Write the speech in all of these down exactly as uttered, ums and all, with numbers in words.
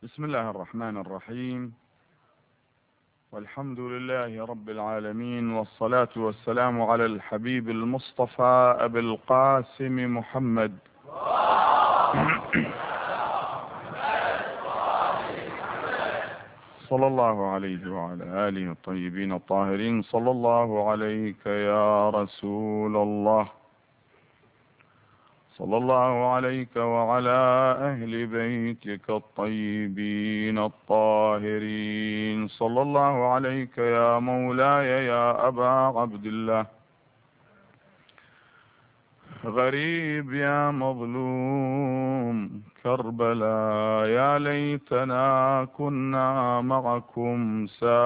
بسم الله الرحمن الرحيم، والحمد لله رب العالمين، والصلاة والسلام على الحبيب المصطفى أبي القاسم محمد صلى الله عليه وعلى آله الطيبين الطاهرين. صلى الله عليك يا رسول الله، صلى الله عليك وعلى أهل بيتك الطيبين الطاهرين. صلى الله عليك يا مولاي يا أبا عبد الله. غريب يا مظلوم كربلاء، يا ليتنا كنا معكم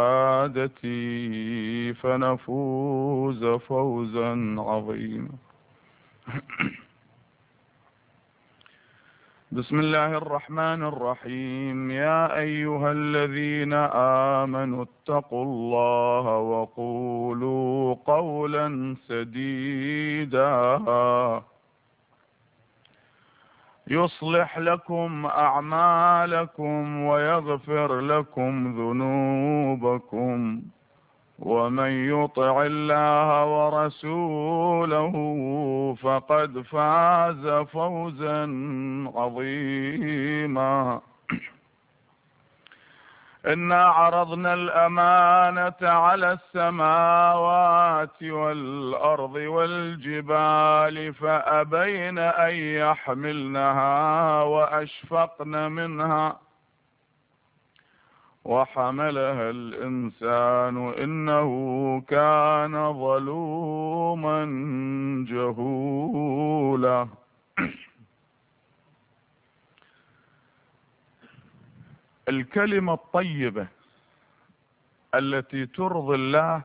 سادتي فنفوز فوزا عظيما. بسم الله الرحمن الرحيم. يا أيها الذين آمنوا اتقوا الله وقولوا قولا سديدا يصلح لكم أعمالكم ويغفر لكم ذنوبكم، ومن يطع الله ورسوله فقد فاز فوزا عظيما. إنا عرضنا الأمانة على السماوات والأرض والجبال فأبين أن يحملنها وأشفقن منها وحملها الإنسان إنه كان ظلوما جهولا. الكلمة الطيبة التي ترضي الله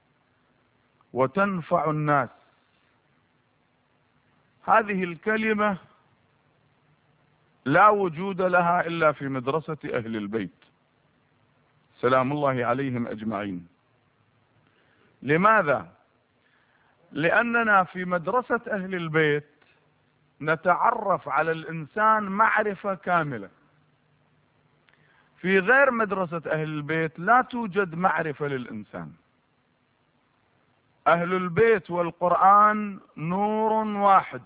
وتنفع الناس، هذه الكلمة لا وجود لها إلا في مدرسة أهل البيت سلام الله عليهم أجمعين. لماذا؟ لأننا في مدرسة أهل البيت نتعرف على الإنسان معرفة كاملة. في غير مدرسة أهل البيت لا توجد معرفة للإنسان. أهل البيت والقرآن نور واحد.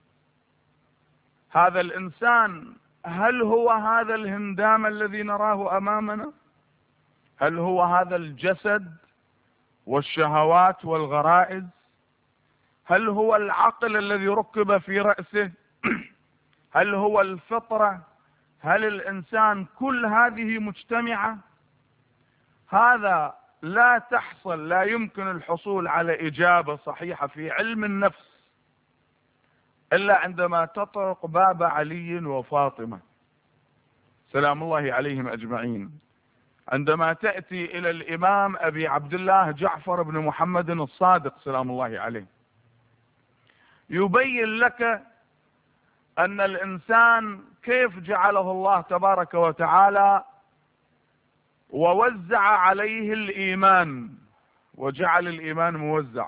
هذا الإنسان هل هو هذا الهندام الذي نراه أمامنا؟ هل هو هذا الجسد والشهوات والغرائز؟ هل هو العقل الذي ركب في رأسه؟ هل هو الفطرة؟ هل الإنسان كل هذه مجتمعة؟ هذا لا تحصل، لا يمكن الحصول على إجابة صحيحة في علم النفس إلا عندما تطرق باب علي وفاطمة سلام الله عليهم أجمعين. عندما تأتي إلى الإمام أبي عبد الله جعفر بن محمد الصادق سلام الله عليه، يبين لك أن الإنسان كيف جعله الله تبارك وتعالى ووزع عليه الإيمان، وجعل الإيمان موزع.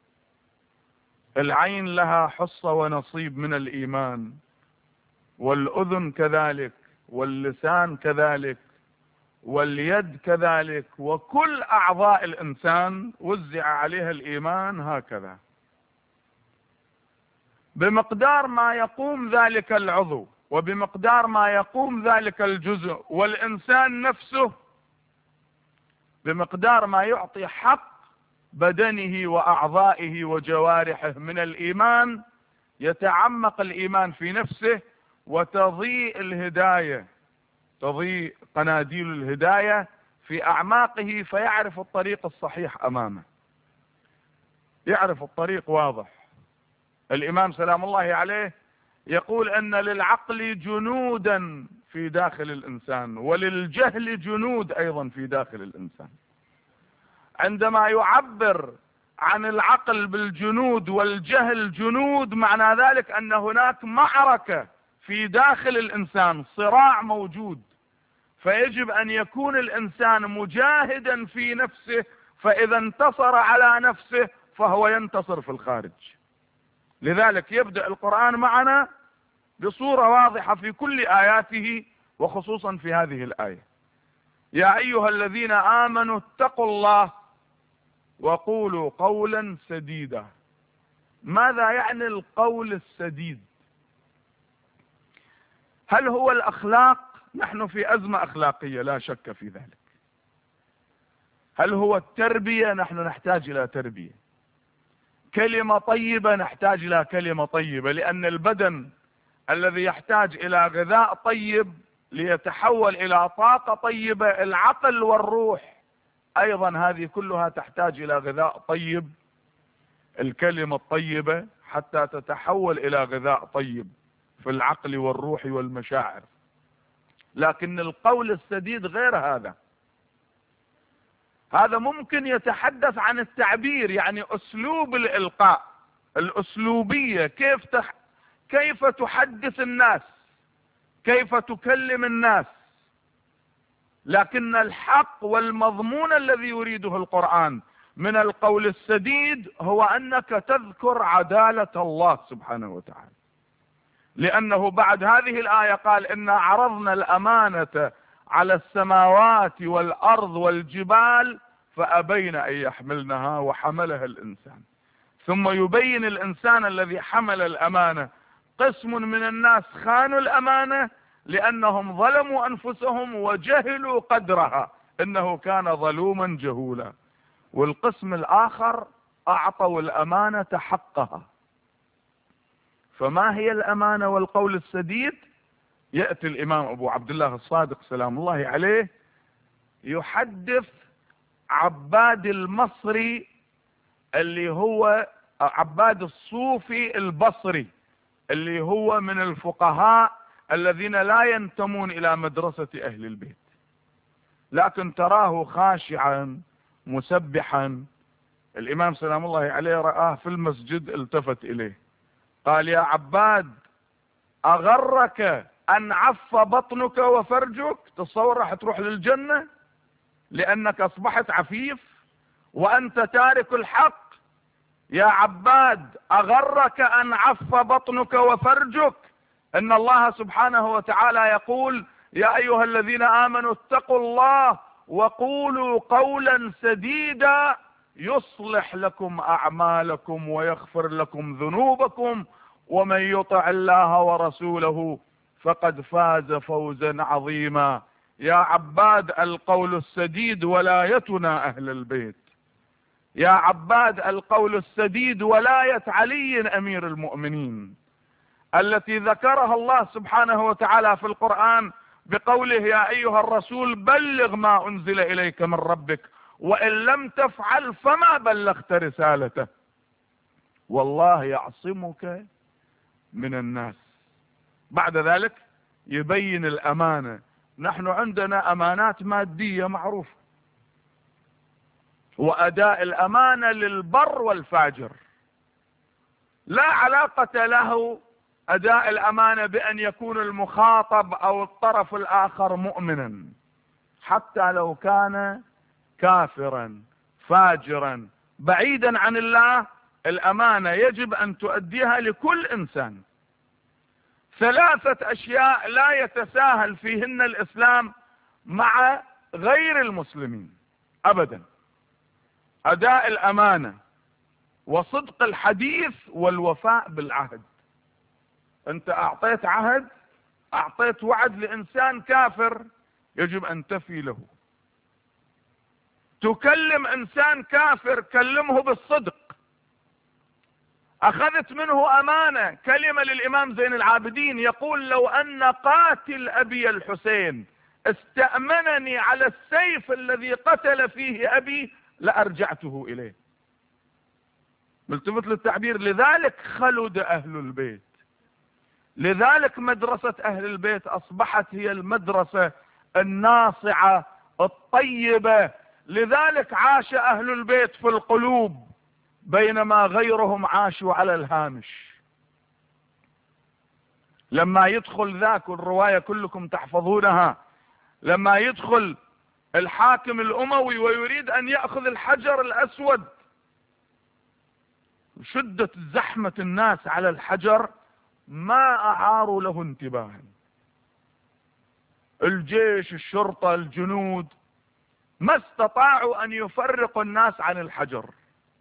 العين لها حصة ونصيب من الإيمان، والأذن كذلك، واللسان كذلك، واليد كذلك، وكل أعضاء الإنسان وزع عليها الإيمان هكذا. بمقدار ما يقوم ذلك العضو وبمقدار ما يقوم ذلك الجزء، والإنسان نفسه بمقدار ما يعطي حق بدنه وأعضائه وجوارحه من الإيمان، يتعمق الإيمان في نفسه وتضيء الهداية، تضيء قناديل الهداية في أعماقه، فيعرف الطريق الصحيح أمامه، يعرف الطريق واضح. الإمام سلام الله عليه يقول أن للعقل جنودا في داخل الإنسان، وللجهل جنود أيضا في داخل الإنسان. عندما يعبر عن العقل بالجنود والجهل جنود، معنى ذلك أن هناك معركة في داخل الإنسان، صراع موجود، فيجب أن يكون الإنسان مجاهدا في نفسه، فإذا انتصر على نفسه فهو ينتصر في الخارج. لذلك يبدأ القرآن معنا بصورة واضحة في كل آياته وخصوصا في هذه الآية: يا أيها الذين آمنوا اتقوا الله وقولوا قولا سديدا. ماذا يعني القول السديد؟ هل هو الأخلاق؟ نحن في أزمة أخلاقية لا شك في ذلك. هل هو التربية؟ نحن نحتاج إلى تربية. كلمة طيبة؟ نحتاج إلى كلمة طيبة، لأن البدن الذي يحتاج إلى غذاء طيب ليتحول إلى طاقة طيبة، العقل والروح أيضا هذه كلها تحتاج إلى غذاء طيب، الكلمة الطيبة حتى تتحول إلى غذاء طيب في العقل والروح والمشاعر. لكن القول السديد غير هذا. هذا ممكن يتحدث عن التعبير، يعني أسلوب الإلقاء، الأسلوبية، كيف تح... كيف تحدث الناس، كيف تكلم الناس. لكن الحق والمضمون الذي يريده القرآن من القول السديد هو أنك تذكر عدالة الله سبحانه وتعالى، لأنه بعد هذه الآية قال: إنا عرضنا الأمانة على السماوات والأرض والجبال فأبين أن يحملنها وحملها الإنسان. ثم يبين الإنسان الذي حمل الأمانة: قسم من الناس خانوا الأمانة لأنهم ظلموا أنفسهم وجهلوا قدرها إنه كان ظلوما جهولا، والقسم الآخر أعطوا الأمانة حقها. فما هي الأمانة والقول السديد؟ يأتي الإمام أبو عبد الله الصادق سلام الله عليه يحدث عباد المصري اللي هو عباد الصوفي البصري، اللي هو من الفقهاء الذين لا ينتمون إلى مدرسة أهل البيت، لكن تراه خاشعا مسبحا. الإمام سلام الله عليه رآه في المسجد، التفت إليه قال: يا عباد، أغرك أن عف بطنك وفرجك؟ تصور راح تروح للجنة لأنك أصبحت عفيف وأنت تارك الحق؟ يا عباد، أغرك أن عف بطنك وفرجك؟ إن الله سبحانه وتعالى يقول: يا أيها الذين آمنوا اتقوا الله وقولوا قولا سديدا يصلح لكم أعمالكم ويغفر لكم ذنوبكم ومن يطع الله ورسوله فقد فاز فوزا عظيما. يا عباد، القول السديد ولايتنا أهل البيت. يا عباد، القول السديد ولاية علي أمير المؤمنين التي ذكرها الله سبحانه وتعالى في القرآن بقوله: يا أيها الرسول بلغ ما أنزل إليك من ربك وإن لم تفعل فما بلغت رسالته والله يعصمك من الناس. بعد ذلك يبين الأمانة. نحن عندنا أمانات مادية معروفة، وأداء الأمانة للبر والفاجر، لا علاقة له أداء الأمانة بأن يكون المخاطب أو الطرف الآخر مؤمنا، حتى لو كان كافرا فاجرا بعيدا عن الله، الأمانة يجب أن تؤديها لكل إنسان. ثلاثة أشياء لا يتساهل فيهن الإسلام مع غير المسلمين أبدا: أداء الأمانة، وصدق الحديث، والوفاء بالعهد. أنت أعطيت عهد، أعطيت وعد لإنسان كافر، يجب أن تفي له. تكلم إنسان كافر، كلمه بالصدق. أخذت منه أمانة، كلمة للإمام زين العابدين يقول: لو أن قاتل أبي الحسين استأمنني على السيف الذي قتل فيه أبي لأرجعته إليه. ملتفت للتعبير. لذلك خلد أهل البيت، لذلك مدرسة أهل البيت أصبحت هي المدرسة الناصعة الطيبة، لذلك عاش أهل البيت في القلوب بينما غيرهم عاشوا على الهامش. لما يدخل ذاك، الرواية كلكم تحفظونها، لما يدخل الحاكم الأموي ويريد أن يأخذ الحجر الأسود، شدة زحمة الناس على الحجر ما أعاروا له انتباها، الجيش، الشرطة، الجنود، ما استطاعوا أن يفرقوا الناس عن الحجر.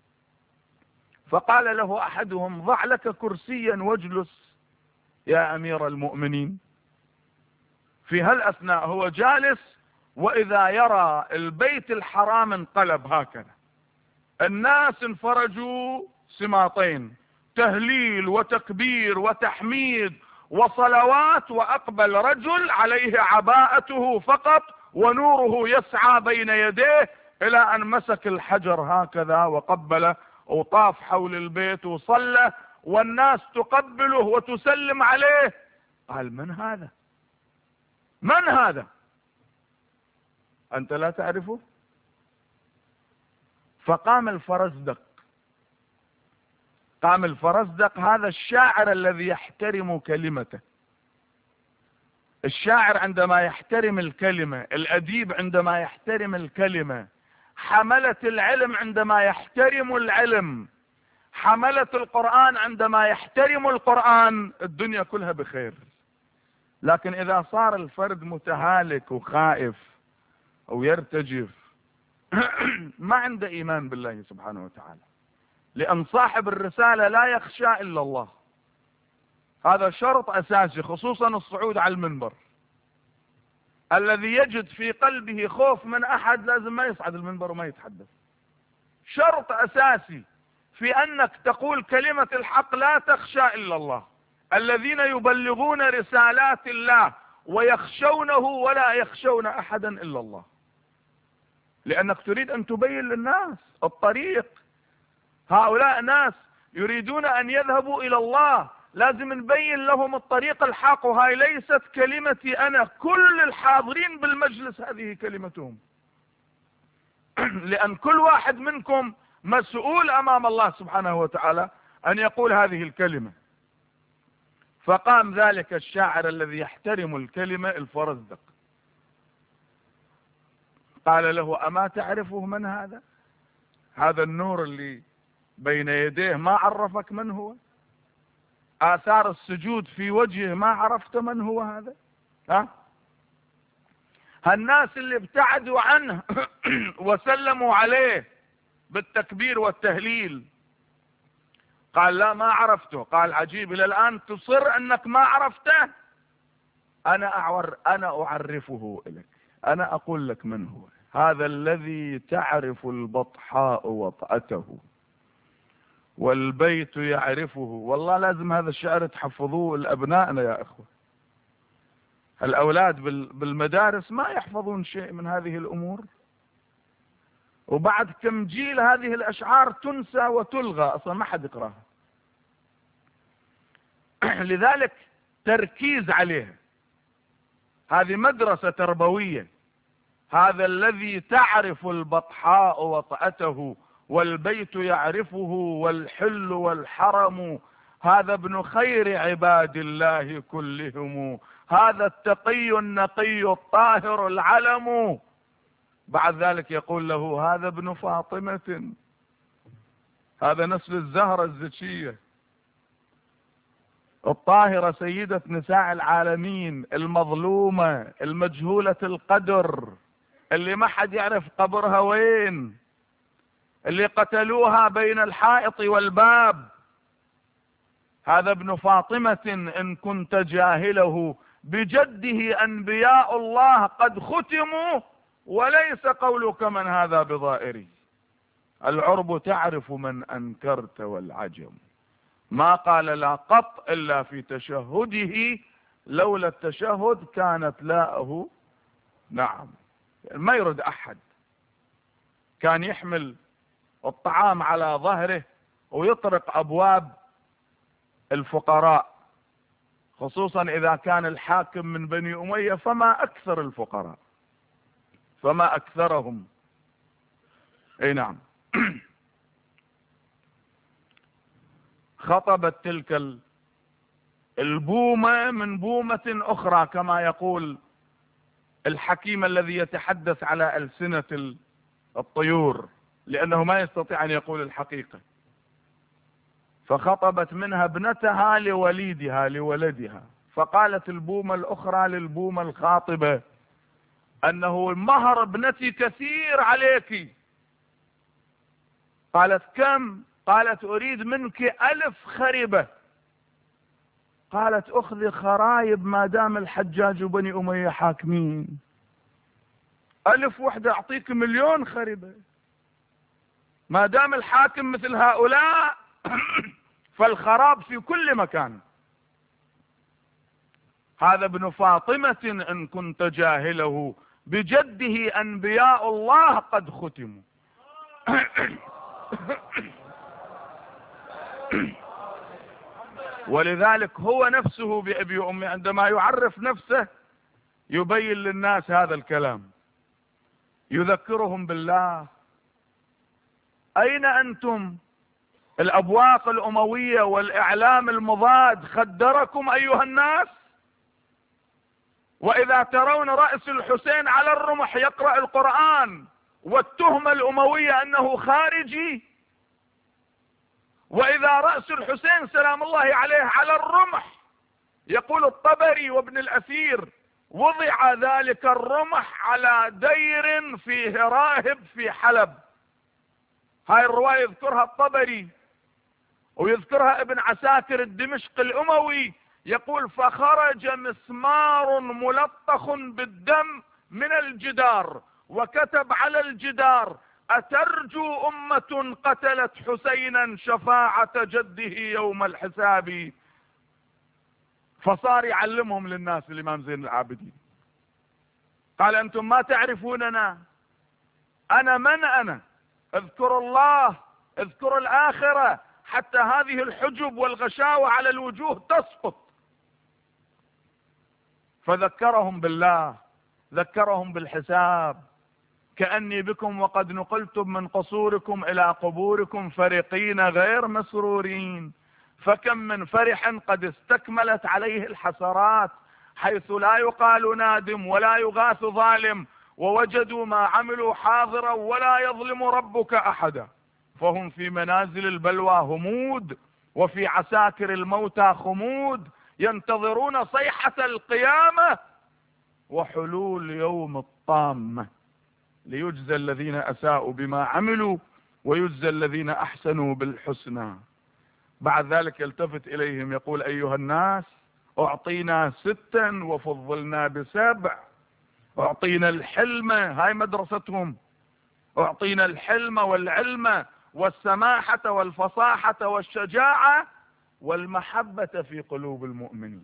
فقال له أحدهم: ضع لك كرسيا واجلس يا أمير المؤمنين. في هالأثناء هو جالس، وإذا يرى البيت الحرام انقلب هكذا، الناس انفرجوا سماطين، تهليل وتكبير وتحميد وصلوات، وأقبل رجل عليه عباءته فقط ونوره يسعى بين يديه، إلى أن مسك الحجر هكذا وقبله وطاف حول البيت وصلى، والناس تقبله وتسلم عليه. قال: من هذا؟ من هذا؟ أنت لا تعرفه؟ فقام الفرزدق. قام الفرزدق، هذا الشاعر الذي يحترم كلمته. الشاعر عندما يحترم الكلمة، الأديب عندما يحترم الكلمة، حملة العلم عندما يحترم العلم، حملة القرآن عندما يحترم القرآن، الدنيا كلها بخير. لكن إذا صار الفرد متهالك وخائف أو يرتجف ما عنده إيمان بالله سبحانه وتعالى، لأن صاحب الرسالة لا يخشى إلا الله. هذا شرط أساسي، خصوصا الصعود على المنبر. الذي يجد في قلبه خوف من أحد لازم ما يصعد المنبر وما يتحدث. شرط أساسي في أنك تقول كلمة الحق، لا تخشى إلا الله. الذين يبلغون رسالات الله ويخشونه ولا يخشون أحدا إلا الله، لأنك تريد أن تبين للناس الطريق. هؤلاء ناس يريدون أن يذهبوا إلى الله، لازم نبين لهم الطريق الحق. وهاي ليست كلمتي أنا، كل الحاضرين بالمجلس هذه كلمتهم. لأن كل واحد منكم مسؤول أمام الله سبحانه وتعالى أن يقول هذه الكلمة. فقام ذلك الشاعر الذي يحترم الكلمة الفرزدق، قال له: أما تعرفه من هذا؟ هذا النور اللي بين يديه ما عرفك من هو؟ آثار السجود في وجهه ما عرفت من هو هذا؟ ها؟ هالناس اللي ابتعدوا عنه وسلموا عليه بالتكبير والتهليل. قال: لا، ما عرفته. قال: عجيب، إلى الآن تصر أنك ما عرفته؟ أنا أعور أنا أعرفه لك، أنا أقول لك من هو. هذا الذي تعرف البطحاء وطأته والبيت يعرفه. والله لازم هذا الشعر تحفظوه لأبنائنا يا أخوة. الأولاد بالمدارس ما يحفظون شيء من هذه الأمور، وبعد كم جيل هذه الأشعار تنسى وتلغى، أصلا ما حد يقراها. لذلك تركيز عليها، هذه مدرسة تربوية. هذا الذي تعرف البطحاء وطأته والبيت يعرفه والحل والحرم، هذا ابن خير عباد الله كلهم، هذا التقي النقي الطاهر العلم. بعد ذلك يقول له: هذا ابن فاطمة، هذا نسل الزهرة الزكية الطاهرة، سيدة نساء العالمين، المظلومة المجهولة القدر، اللي ما حد يعرف قبرها وين، اللي قتلوها بين الحائط والباب. هذا ابن فاطمة إن كنت جاهله، بجده أنبياء الله قد ختموا، وليس قولك من هذا بضائري. العرب تعرف من أنكرت والعجم. ما قال لا قط إلا في تشهده، لولا التشهد كانت لاءه. نعم، ما يرد أحد. كان يحمل الطعام على ظهره ويطرق أبواب الفقراء، خصوصا إذا كان الحاكم من بني أمية، فما أكثر الفقراء، فما أكثرهم. أي نعم. خطبت تلك البومة من بومة أخرى، كما يقول الحكيم الذي يتحدث على ألسنة الطيور، لأنه ما يستطيع أن يقول الحقيقة. فخطبت منها ابنتها لوليدها لولدها، فقالت البومة الأخرى للبومة الخاطبة: أنه مهر ابنتي كثير عليك. قالت كم؟ قالت أريد منك ألف خربة. قالت أخذي خرايب ما دام الحجاج وبني أمية حاكمين، ألف وحدة أعطيك مليون خربة. ما دام الحاكم مثل هؤلاء فالخراب في كل مكان. هذا ابن فاطمة إن كنت جاهله، بجده أنبياء الله قد ختموا. ولذلك هو نفسه بأبي وأمي عندما يعرف نفسه يبين للناس هذا الكلام، يذكرهم بالله. أين أنتم؟ الأبواق الأموية والإعلام المضاد خدركم أيها الناس. وإذا ترون رأس الحسين على الرمح يقرأ القرآن والتهمة الأموية أنه خارجي، وإذا رأس الحسين سلام الله عليه على الرمح يقول الطبري وابن الأثير وضع ذلك الرمح على دير فيه راهب في حلب. هاي الرواية يذكرها الطبري ويذكرها ابن عساكر الدمشق الأموي، يقول فخرج مسمار ملطخ بالدم من الجدار وكتب على الجدار أترجو أمة قتلت حسينا شفاعة جده يوم الحساب. فصار يعلمهم للناس الإمام زين العابدين، قال أنتم ما تعرفوننا، أنا من أنا؟ اذكروا الله، اذكروا الآخرة، حتى هذه الحجب والغشاوة على الوجوه تسقط. فذكرهم بالله، ذكرهم بالحساب. كأني بكم وقد نقلتم من قصوركم إلى قبوركم فرحين غير مسرورين، فكم من فرح قد استكملت عليه الحسرات، حيث لا يقال نادم ولا يغاث ظالم، ووجدوا ما عملوا حاضرا ولا يظلم ربك أحدا، فهم في منازل البلوى همود وفي عساكر الموتى خمود، ينتظرون صيحة القيامة وحلول يوم الطامة، ليجزى الذين أساءوا بما عملوا ويجزى الذين أحسنوا بالحسنى. بعد ذلك يلتفت إليهم يقول أيها الناس أعطينا ستا وفضلنا بسبع، أعطينا الحلم، هاي مدرستهم، أعطينا الحلم والعلم والسماحة والفصاحة والشجاعة والمحبة في قلوب المؤمنين.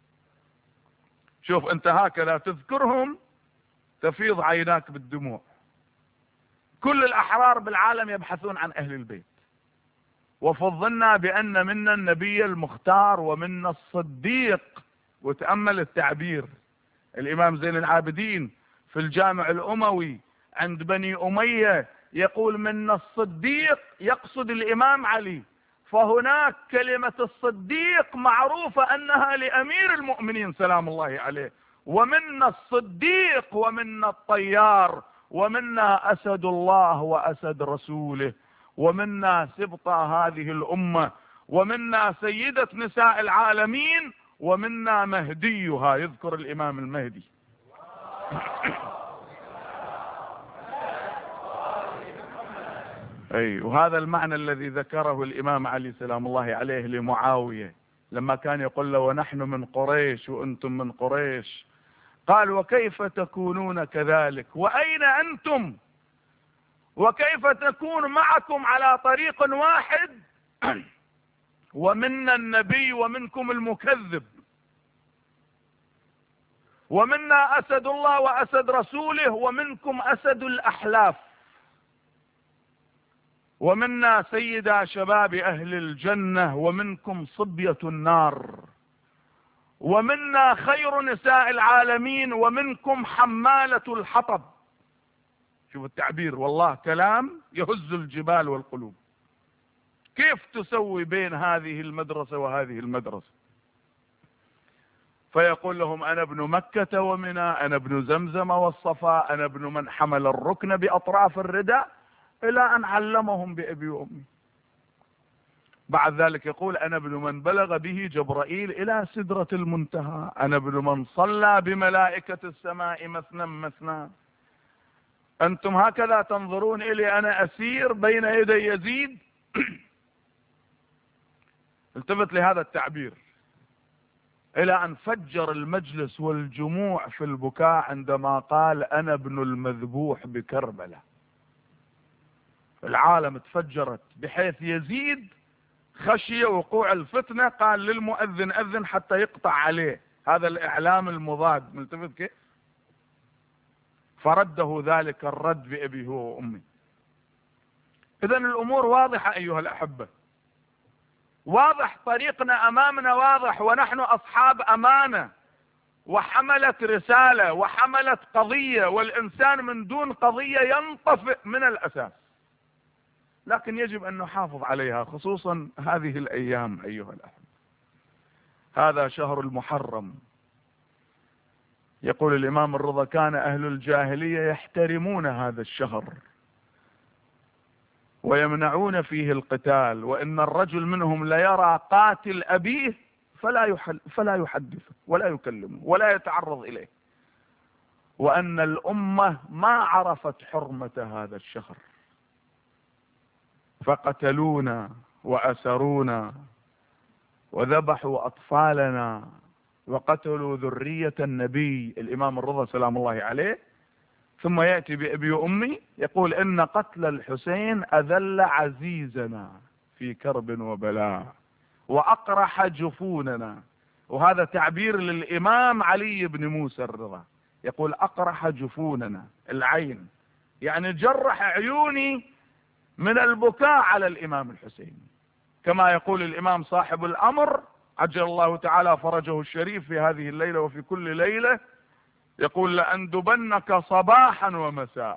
شوف أنت هكذا تذكرهم تفيض عيناك بالدموع. كل الأحرار بالعالم يبحثون عن أهل البيت، وفضلنا بأن منا النبي المختار ومنا الصديق. وتأمل التعبير الإمام زين العابدين في الجامع الأموي عند بني أمية يقول منا الصديق، يقصد الإمام علي، فهناك كلمة الصديق معروفة أنها لأمير المؤمنين سلام الله عليه، ومنا الصديق ومنا الطيار ومنا أسد الله وأسد رسوله ومنا سبط هذه الأمة ومنا سيدة نساء العالمين ومنا مهديها. يذكر الإمام المهدي. أي وهذا المعنى الذي ذكره الإمام علي سلام الله عليه لمعاوية لما كان يقول له ونحن من قريش وأنتم من قريش، قال وكيف تكونون كذلك وأين أنتم وكيف تكون معكم على طريق واحد ومنا النبي ومنكم المكذب، ومنا أسد الله وأسد رسوله ومنكم أسد الأحلاف، ومنا سيدا شباب أهل الجنة ومنكم صبية النار، ومنا خير نساء العالمين ومنكم حمالة الحطب. شوف التعبير، والله كلام يهز الجبال والقلوب. كيف تسوي بين هذه المدرسة وهذه المدرسة؟ فيقول لهم أنا ابن مكة ومنى، أنا ابن زمزم والصفا، أنا ابن من حمل الركن بأطراف الرداء، إلى أن علمهم بأبي وأمي. بعد ذلك يقول أنا ابن من بلغ به جبرائيل إلى سدرة المنتهى، أنا ابن من صلى بملائكة السماء مثنى مثنى. أنتم هكذا تنظرون إلي أنا أسير بين يدي يزيد؟ التفت لهذا التعبير، إلى أن فجر المجلس والجموع في البكاء عندما قال أنا ابن المذبوح بكربلاء. العالم تفجرت بحيث يزيد خشي وقوع الفتنة قال للمؤذن أذن حتى يقطع عليه هذا الإعلام المضاد. ملتفت كيف؟ فرده ذلك الرد بأبي هو وأمي. إذن الأمور واضحة أيها الأحبة، واضح طريقنا أمامنا واضح، ونحن أصحاب أمانة وحملة رسالة وحملة قضية، والإنسان من دون قضية ينطفئ من الأساس، لكن يجب أن نحافظ عليها خصوصا هذه الأيام أيها الأحبة. هذا شهر المحرم. يقول الإمام الرضا كان أهل الجاهلية يحترمون هذا الشهر ويمنعون فيه القتال، وإن الرجل منهم ليرى قاتل أبيه فلا يحل فلا يحدثه ولا يكلمه ولا يتعرض إليه، وأن الأمة ما عرفت حرمة هذا الشهر فقتلونا وأسرونا وذبحوا أطفالنا وقتلوا ذرية النبي الإمام الرضا سلام الله عليه. ثم يأتي بأبي وأمي يقول إن قتل الحسين أذل عزيزنا في كرب وبلاء وأقرح جفوننا. وهذا تعبير للإمام علي بن موسى الرضا، يقول أقرح جفوننا، العين يعني جرح عيوني من البكاء على الإمام الحسين. كما يقول الإمام صاحب الأمر عجل الله تعالى فرجه الشريف في هذه الليلة وفي كل ليلة، يقول لأندبنك صباحا ومساء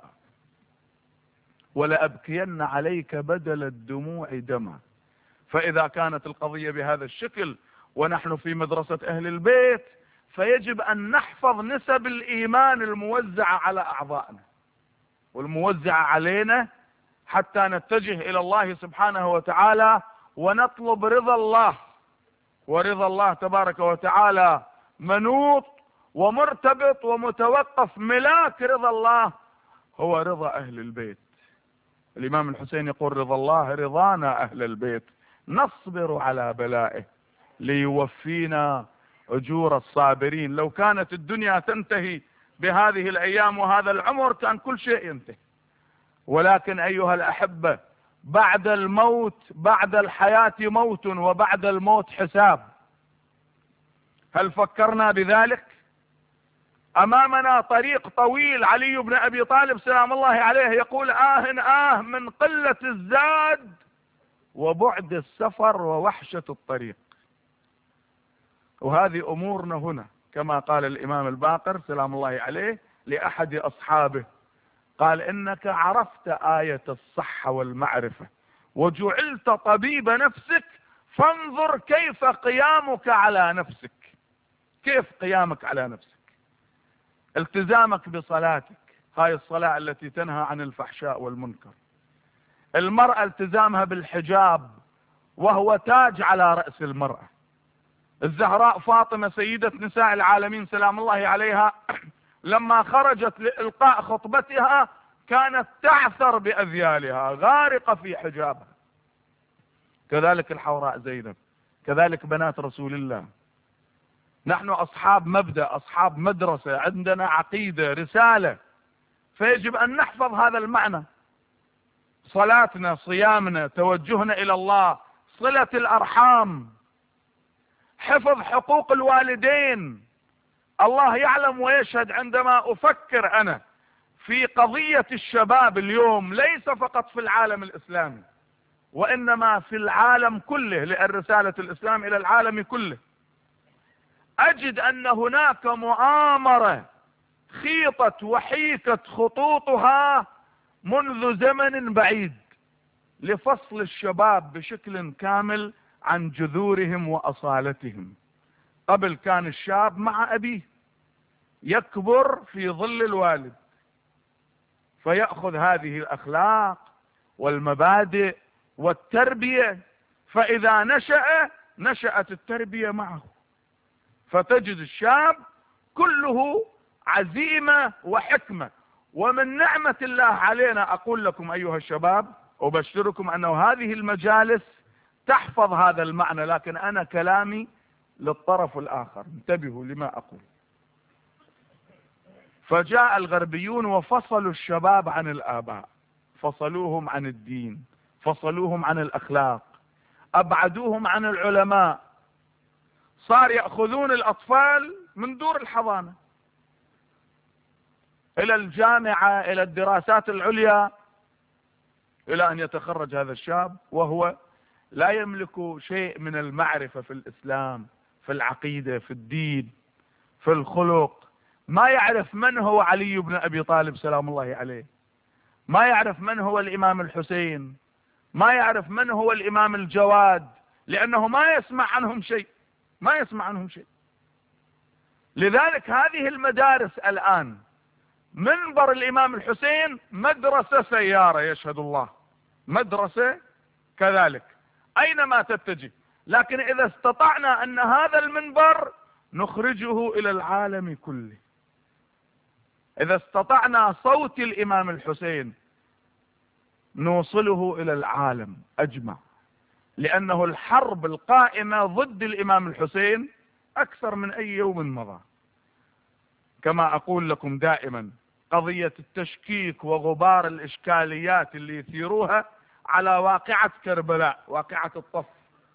ولأبكين عليك بدل الدموع دما. فإذا كانت القضية بهذا الشكل ونحن في مدرسة أهل البيت فيجب أن نحفظ نسب الإيمان الموزعة على أعضائنا والموزعة علينا حتى نتجه إلى الله سبحانه وتعالى ونطلب رضا الله، ورضا الله تبارك وتعالى منوط ومرتبط ومتوقف. ملاك رضا الله هو رضا أهل البيت. الإمام الحسين يقول رضا الله رضانا أهل البيت نصبر على بلائه ليوفينا أجور الصابرين. لو كانت الدنيا تنتهي بهذه الأيام وهذا العمر كان كل شيء ينتهي، ولكن أيها الأحبة بعد الموت بعد الحياة موت وبعد الموت حساب. هل فكرنا بذلك؟ أمامنا طريق طويل. علي بن أبي طالب سلام الله عليه يقول آه آه من قلة الزاد وبعد السفر ووحشة الطريق. وهذه أمورنا هنا كما قال الإمام الباقر سلام الله عليه لأحد أصحابه، قال إنك عرفت آية الصحة والمعرفة وجعلت طبيب نفسك فانظر كيف قيامك على نفسك. كيف قيامك على نفسك؟ التزامك بصلاتك، هاي الصلاة التي تنهى عن الفحشاء والمنكر. المرأة التزامها بالحجاب وهو تاج على رأس المرأة. الزهراء فاطمة سيدة نساء العالمين سلام الله عليها لما خرجت لإلقاء خطبتها كانت تعثر بأذيالها غارقة في حجابها. كذلك الحوراء زينب، كذلك بنات رسول الله. نحن أصحاب مبدأ، أصحاب مدرسة، عندنا عقيدة، رسالة، فيجب أن نحفظ هذا المعنى. صلاتنا، صيامنا، توجهنا إلى الله، صلة الأرحام، حفظ حقوق الوالدين. الله يعلم ويشهد عندما أفكر أنا في قضية الشباب اليوم ليس فقط في العالم الإسلامي وإنما في العالم كله، لأن رسالة الإسلام إلى العالم كله، أجد أن هناك مؤامرة خيطت وحيكت خطوطها منذ زمن بعيد لفصل الشباب بشكل كامل عن جذورهم وأصالتهم. قبل كان الشاب مع أبيه يكبر في ظل الوالد فيأخذ هذه الأخلاق والمبادئ والتربية فإذا نشأ نشأت التربية معه، فتجد الشاب كله عزيمة وحكمة. ومن نعمة الله علينا أقول لكم أيها الشباب، أبشركم أنه هذه المجالس تحفظ هذا المعنى، لكن أنا كلامي للطرف الآخر، انتبهوا لما أقول. فجاء الغربيون وفصلوا الشباب عن الآباء، فصلوهم عن الدين، فصلوهم عن الأخلاق، أبعدوهم عن العلماء. صار يأخذون الأطفال من دور الحضانة إلى الجامعة، إلى الدراسات العليا، إلى أن يتخرج هذا الشاب وهو لا يملك شيء من المعرفة في الإسلام، في العقيدة، في الدين، في الخلق. ما يعرف من هو علي بن أبي طالب سلام الله عليه، ما يعرف من هو الإمام الحسين، ما يعرف من هو الإمام الجواد، لأنه ما يسمع عنهم شيء، ما يسمع عنهم شيء. لذلك هذه المدارس الآن، منبر الإمام الحسين مدرسة سيارة يشهد الله، مدرسة كذلك أينما تتجه. لكن إذا استطعنا أن هذا المنبر نخرجه إلى العالم كله، إذا استطعنا صوت الإمام الحسين نوصله إلى العالم أجمع، لأنه الحرب القائمة ضد الإمام الحسين أكثر من أي يوم مضى. كما أقول لكم دائما، قضية التشكيك وغبار الإشكاليات اللي يثيروها على واقعة كربلاء، واقعة الطف،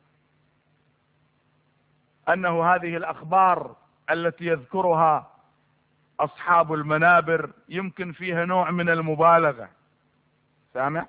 أنه هذه الأخبار التي يذكرها أصحاب المنابر يمكن فيها نوع من المبالغة، سامع؟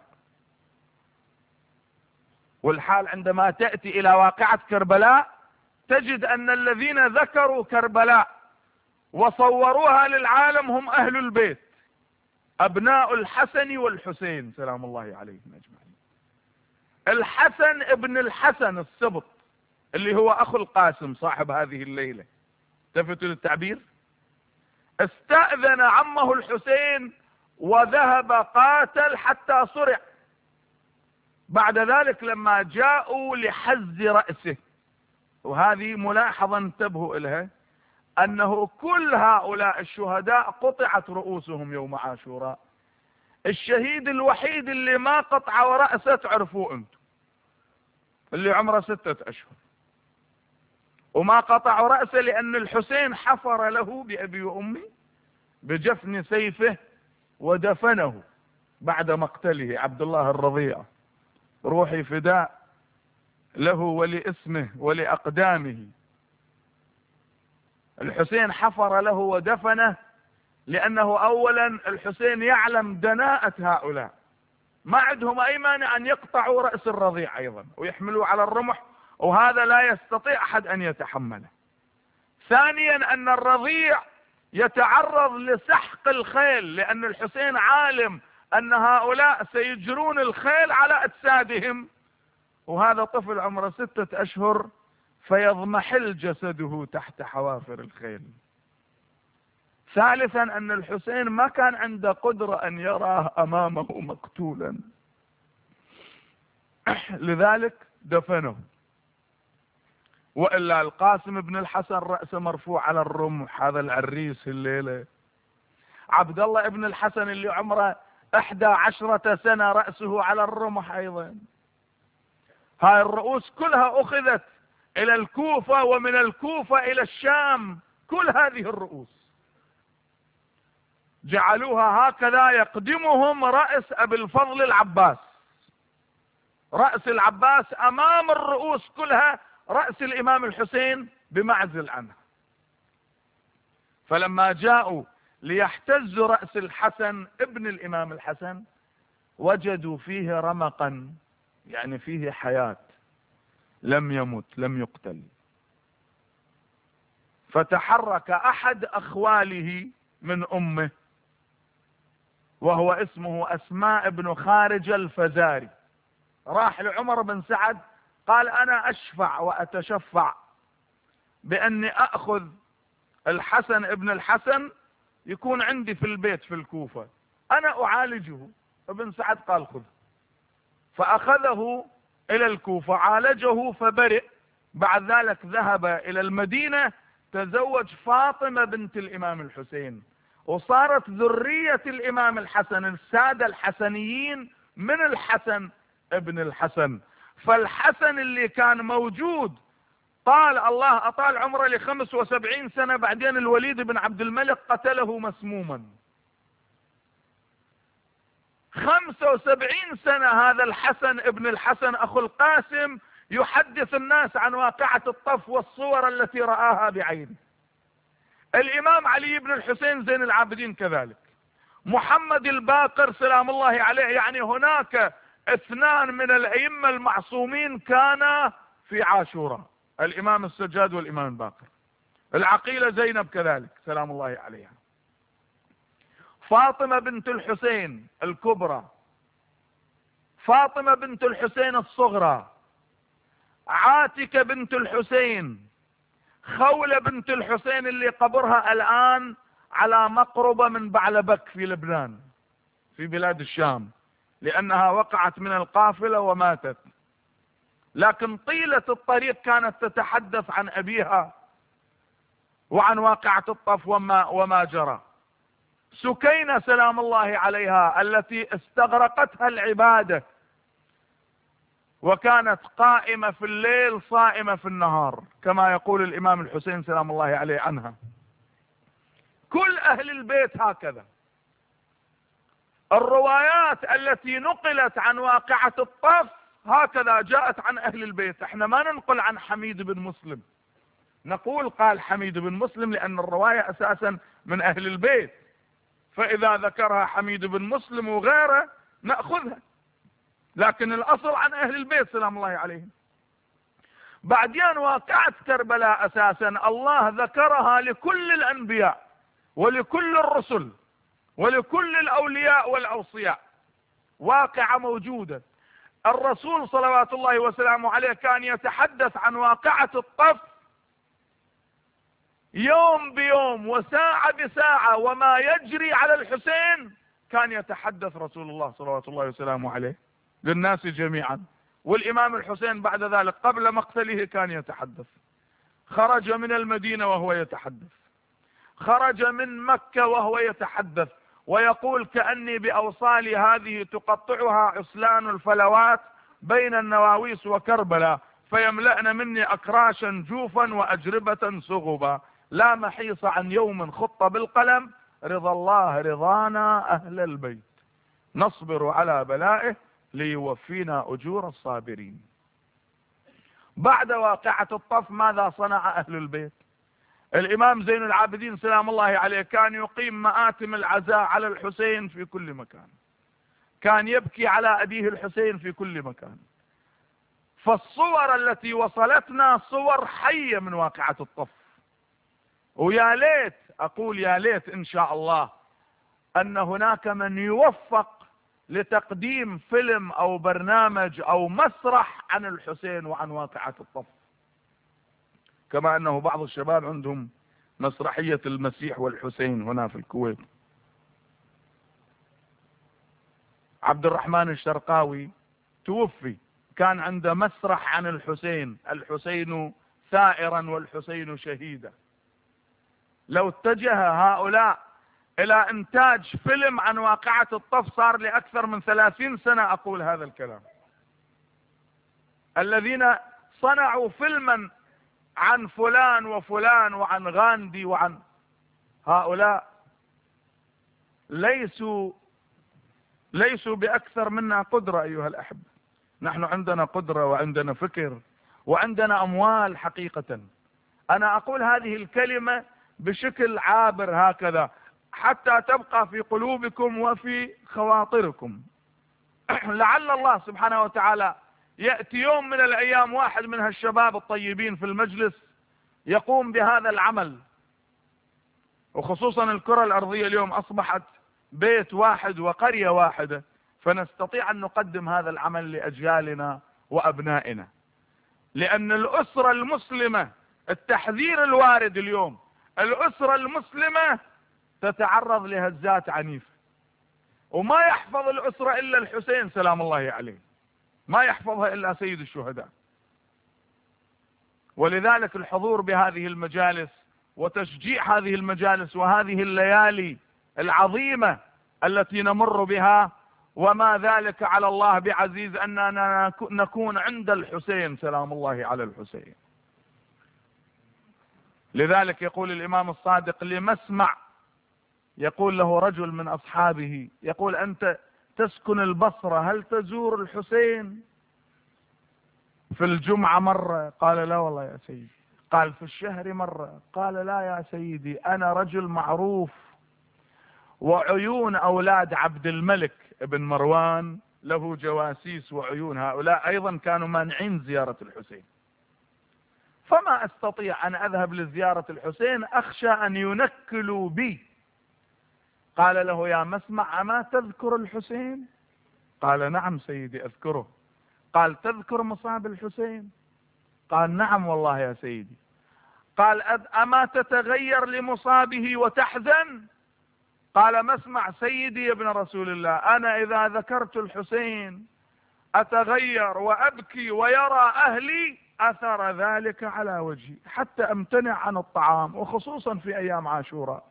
والحال عندما تأتي إلى واقعة كربلاء تجد أن الذين ذكروا كربلاء وصوروها للعالم هم أهل البيت، أبناء الحسن والحسين سلام الله عليهم أجمعين. الحسن ابن الحسن السبط اللي هو أخو القاسم صاحب هذه الليلة، التفتوا للتعبير، استأذن عمه الحسين وذهب قاتل حتى صرع. بعد ذلك لما جاءوا لحز رأسه، وهذه ملاحظة انتبهوا إلها، أنه كل هؤلاء الشهداء قطعت رؤوسهم يوم عاشوراء. الشهيد الوحيد اللي ما قطع رأسه تعرفوه أنتم، اللي عمره ستة أشهر، وما قطع رأسه لأن الحسين حفر له بأبي وأمي بجفن سيفه ودفنه بعد مقتله عبد الله الرضيع، روحي فداء له ولاسمه ولأقدامه. الحسين حفر له ودفنه لأنه أولا الحسين يعلم دناءة هؤلاء، ما عندهم أي مانع أن يقطعوا رأس الرضيع أيضا ويحملوا على الرمح، وهذا لا يستطيع أحد أن يتحمله. ثانيا أن الرضيع يتعرض لسحق الخيل، لأن الحسين عالم أن هؤلاء سيجرون الخيل على أجسادهم، وهذا طفل عمره ستة أشهر فيضمحل جسده تحت حوافر الخيل. ثالثا أن الحسين ما كان عنده قدرة أن يراه أمامه مقتولا، لذلك دفنه. وإلا القاسم بن الحسن رأسه مرفوع على الرمح، هذا العريس الليلة. عبد الله بن الحسن اللي عمره إحدى عشرة سنة رأسه على الرمح أيضا. هاي الرؤوس كلها أخذت إلى الكوفة، ومن الكوفة إلى الشام، كل هذه الرؤوس جعلوها هكذا يقدمهم رأس أبي الفضل العباس، رأس العباس أمام الرؤوس كلها، رأس الإمام الحسين بمعزل عنها. فلما جاءوا ليحتزوا رأس الحسن ابن الإمام الحسن وجدوا فيه رمقا، يعني فيه حياة، لم يمت لم يقتل. فتحرك أحد أخواله من أمه وهو اسمه أسماء بن خارج الفزاري، راح لعمر بن سعد قال أنا أشفع وأتشفع بأني أخذ الحسن ابن الحسن يكون عندي في البيت في الكوفة، أنا أعالجه. ابن سعد قال خذ، فأخذه إلى الكوفة، عالجه فبرئ. بعد ذلك ذهب إلى المدينة، تزوج فاطمة بنت الإمام الحسين، وصارت ذرية الإمام الحسن السادة الحسنيين من الحسن ابن الحسن. فالحسن اللي كان موجود طال الله أطال عمره لخمس وسبعين سنة، بعدين الوليد بن عبد الملك قتله مسموما. خمسة وسبعين سنة هذا الحسن ابن الحسن أخو القاسم يحدث الناس عن واقعة الطف والصور التي رآها بعينه. الإمام علي بن الحسين زين العابدين كذلك. محمد الباقر سلام الله عليه، يعني هناك اثنان من الأئمة المعصومين كانا في عاشوراء، الإمام السجاد والإمام الباقر. العقيلة زينب كذلك سلام الله عليها. فاطمة بنت الحسين الكبرى، فاطمة بنت الحسين الصغرى، عاتكة بنت الحسين، خولة بنت الحسين اللي قبرها الآن على مقربة من بعلبك في لبنان في بلاد الشام، لأنها وقعت من القافلة وماتت، لكن طيلة الطريق كانت تتحدث عن أبيها وعن واقعة الطف وما, وما جرى. سكينة سلام الله عليها التي استغرقتها العبادة، وكانت قائمة في الليل صائمة في النهار، كما يقول الإمام الحسين سلام الله عليه عنها. كل أهل البيت هكذا. الروايات التي نقلت عن واقعة الطف هكذا جاءت عن أهل البيت. احنا ما ننقل عن حميد بن مسلم، نقول قال حميد بن مسلم لأن الرواية أساسا من أهل البيت، فإذا ذكرها حميد بن مسلم وغيره نأخذها، لكن الأصل عن أهل البيت سلام الله عليهم. بعدين واقعة كربلاء أساسا الله ذكرها لكل الأنبياء ولكل الرسل ولكل الأولياء والأوصياء، واقعة موجودة. الرسول صلوات الله وسلامه عليه كان يتحدث عن واقعة الطف يوم بيوم وساعة بساعة، وما يجري على الحسين كان يتحدث رسول الله صلوات الله وسلامه عليه للناس جميعا. والإمام الحسين بعد ذلك قبل مقتله كان يتحدث. خرج من المدينة وهو يتحدث، خرج من مكة وهو يتحدث، ويقول كأني بأوصالي هذه تقطعها عسلان الفلوات بين النواويس وكربلاء، فيملأن مني أكراشا جوفا وأجربة صغبا، لا محيص عن يوم خط بالقلم، رضا الله رضانا أهل البيت، نصبر على بلائه ليوفينا أجور الصابرين. بعد واقعة الطف ماذا صنع أهل البيت؟ الإمام زين العابدين سلام الله عليه كان يقيم مآتم العزاء على الحسين في كل مكان، كان يبكي على أبيه الحسين في كل مكان. فالصور التي وصلتنا صور حية من واقعة الطف. ويا ليت، أقول يا ليت إن شاء الله أن هناك من يوفق لتقديم فيلم أو برنامج أو مسرح عن الحسين وعن واقعة الطف، كما أنه بعض الشباب عندهم مسرحية المسيح والحسين هنا في الكويت. عبد الرحمن الشرقاوي توفي، كان عنده مسرح عن الحسين، الحسين ثائرا والحسين شهيدا. لو اتجه هؤلاء إلى إنتاج فيلم عن واقعة الطف صار لأكثر من ثلاثين سنة أقول هذا الكلام. الذين صنعوا فيلما عن فلان وفلان وعن غاندي وعن هؤلاء ليسوا ليسوا بأكثر منا قدرة أيها الأحبة. نحن عندنا قدرة وعندنا فكر وعندنا أموال حقيقة. أنا أقول هذه الكلمة بشكل عابر هكذا حتى تبقى في قلوبكم وفي خواطركم. لعل الله سبحانه وتعالى يأتي يوم من الأيام واحد من هالشباب الطيبين في المجلس يقوم بهذا العمل، وخصوصا الكرة الأرضية اليوم أصبحت بيت واحد وقرية واحدة، فنستطيع أن نقدم هذا العمل لأجيالنا وأبنائنا. لأن الأسرة المسلمة، التحذير الوارد اليوم، الأسرة المسلمة تتعرض لهزات عنيفة، وما يحفظ الأسرة إلا الحسين سلام الله عليه. ما يحفظها إلا سيد الشهداء. ولذلك الحضور بهذه المجالس وتشجيع هذه المجالس وهذه الليالي العظيمة التي نمر بها، وما ذلك على الله بعزيز أننا نكون عند الحسين سلام الله على الحسين. لذلك يقول الإمام الصادق لمسمع، يقول له رجل من أصحابه، يقول أنت تسكن البصرة، هل تزور الحسين في الجمعة مرة؟ قال لا والله يا سيدي. قال في الشهر مرة؟ قال لا يا سيدي، أنا رجل معروف، وعيون أولاد عبد الملك ابن مروان له جواسيس، وعيون هؤلاء أيضا كانوا مانعين زيارة الحسين، فما أستطيع أن أذهب لزيارة الحسين، أخشى أن ينكلوا بي. قال له يا مسمع أما تذكر الحسين؟ قال نعم سيدي أذكره. قال تذكر مصاب الحسين؟ قال نعم والله يا سيدي. قال أما تتغير لمصابه وتحزن؟ قال مسمع سيدي يا ابن رسول الله، أنا إذا ذكرت الحسين أتغير وأبكي، ويرى أهلي أثر ذلك على وجهي، حتى أمتنع عن الطعام، وخصوصا في أيام عاشوراء.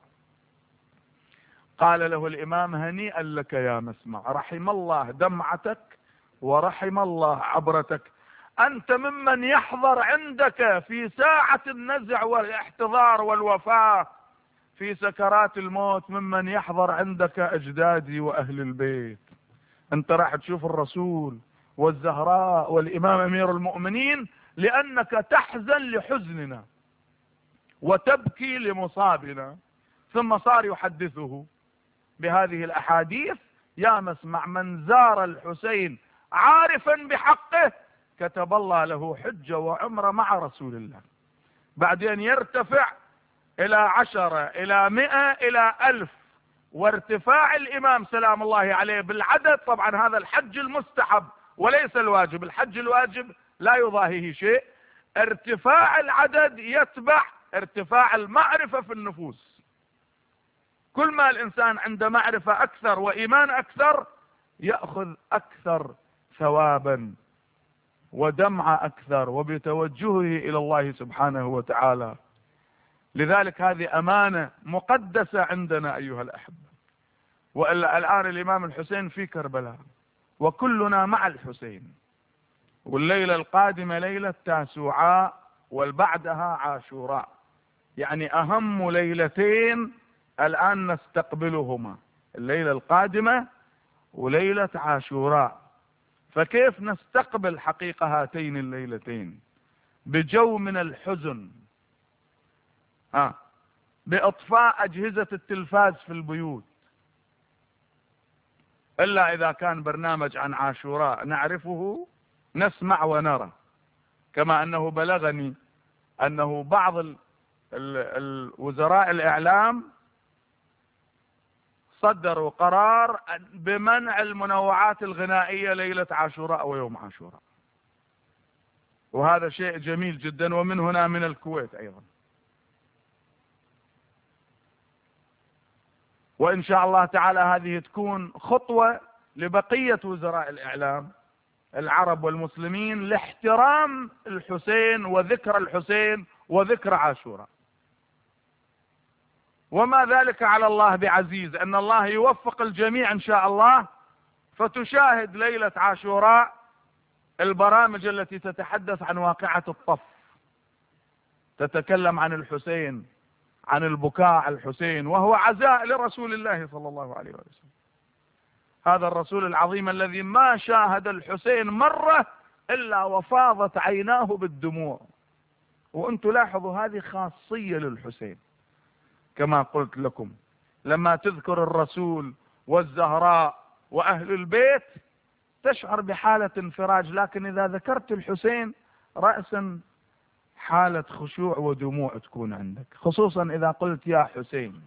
قال له الإمام هنيئا لك يا مسمع، رحم الله دمعتك ورحم الله عبرتك، أنت ممن يحضر عندك في ساعة النزع والاحتضار والوفاة في سكرات الموت، ممن يحضر عندك أجدادي وأهل البيت. أنت راح تشوف الرسول والزهراء والإمام أمير المؤمنين، لأنك تحزن لحزننا وتبكي لمصابنا. ثم صار يحدثه بهذه الأحاديث. يا مسمع من زار الحسين عارفا بحقه كتب الله له حجة وعمرة مع رسول الله، بعدين يرتفع إلى عشرة إلى مئة إلى ألف، وارتفاع الإمام سلام الله عليه بالعدد، طبعا هذا الحج المستحب وليس الواجب، الحج الواجب لا يضاهيه شيء، ارتفاع العدد يتبع ارتفاع المعرفة في النفوس. كل ما الإنسان عنده معرفة أكثر وإيمان أكثر يأخذ أكثر ثوابا ودمع أكثر وبتوجهه إلى الله سبحانه وتعالى. لذلك هذه أمانة مقدسة عندنا أيها الأحبة. وإلا الآن الإمام الحسين في كربلاء وكلنا مع الحسين، والليلة القادمة ليلة تاسوعاء والبعدها عاشوراء، يعني أهم ليلتين الآن نستقبلهما، الليلة القادمة وليلة عاشوراء. فكيف نستقبل حقيقة هاتين الليلتين؟ بجو من الحزن، ها، بإطفاء أجهزة التلفاز في البيوت، إلا إذا كان برنامج عن عاشوراء نعرفه نسمع ونرى. كما أنه بلغني أنه بعض ال ال الوزراء الإعلام صدروا قرار بمنع المنوعات الغنائية ليلة عاشوراء ويوم عاشوراء، وهذا شيء جميل جدا، ومن هنا من الكويت أيضا. وإن شاء الله تعالى هذه تكون خطوة لبقية وزراء الإعلام العرب والمسلمين لاحترام الحسين وذكر الحسين وذكر عاشوراء. وما ذلك على الله بعزيز، أن الله يوفق الجميع إن شاء الله، فتشاهد ليلة عاشوراء البرامج التي تتحدث عن واقعة الطف، تتكلم عن الحسين، عن البكاء على الحسين، وهو عزاء لرسول الله صلى الله عليه وسلم، هذا الرسول العظيم الذي ما شاهد الحسين مرة إلا وفاضت عيناه بالدموع. وأنتم لاحظوا هذه خاصية للحسين، كما قلت لكم لما تذكر الرسول والزهراء وأهل البيت تشعر بحالة انفراج، لكن إذا ذكرت الحسين رأسا حالة خشوع ودموع تكون عندك، خصوصا إذا قلت يا حسين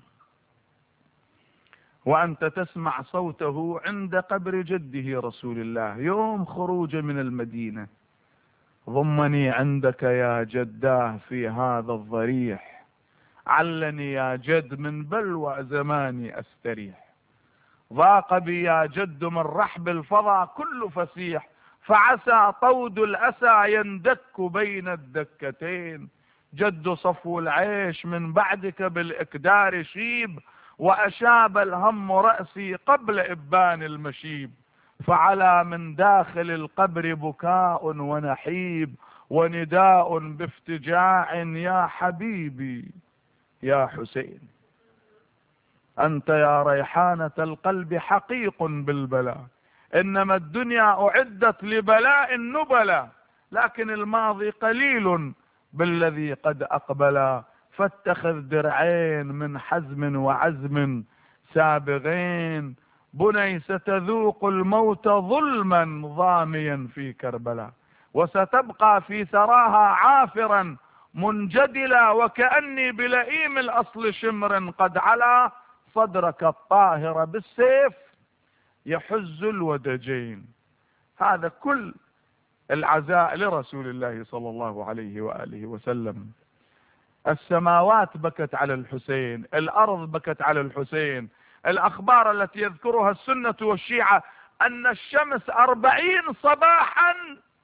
وأنت تسمع صوته عند قبر جده رسول الله يوم خروجه من المدينة: ضمني عندك يا جداه في هذا الضريح، علني يا جد من بلوى زماني أستريح، ضاق بي يا جد من رحب الفضا كل فسيح، فعسى طود الأسى يندك بين الدكتين. جد صفو العيش من بعدك بالإكدار شيب، وأشاب الهم رأسي قبل إبان المشيب. فعلى من داخل القبر بكاء ونحيب، ونداء بافتجاع يا حبيبي يا حسين. أنت يا ريحانة القلب حقيق بالبلاء، إنما الدنيا أعدت لبلاء النبلاء، لكن الماضي قليل بالذي قد أقبل. فاتخذ درعين من حزم وعزم سابغين، بني ستذوق الموت ظلما ضاميا في كربلاء، وستبقى في ثراها عافرا منجدلا، وكأني بلئيم الأصل شمر قد علا. صدرك الطاهر بالسيف يحز الودجين. هذا كل العزاء لرسول الله صلى الله عليه وآله وسلم. السماوات بكت على الحسين، الأرض بكت على الحسين. الأخبار التي يذكرها السنة والشيعة أن الشمس أربعين صباحا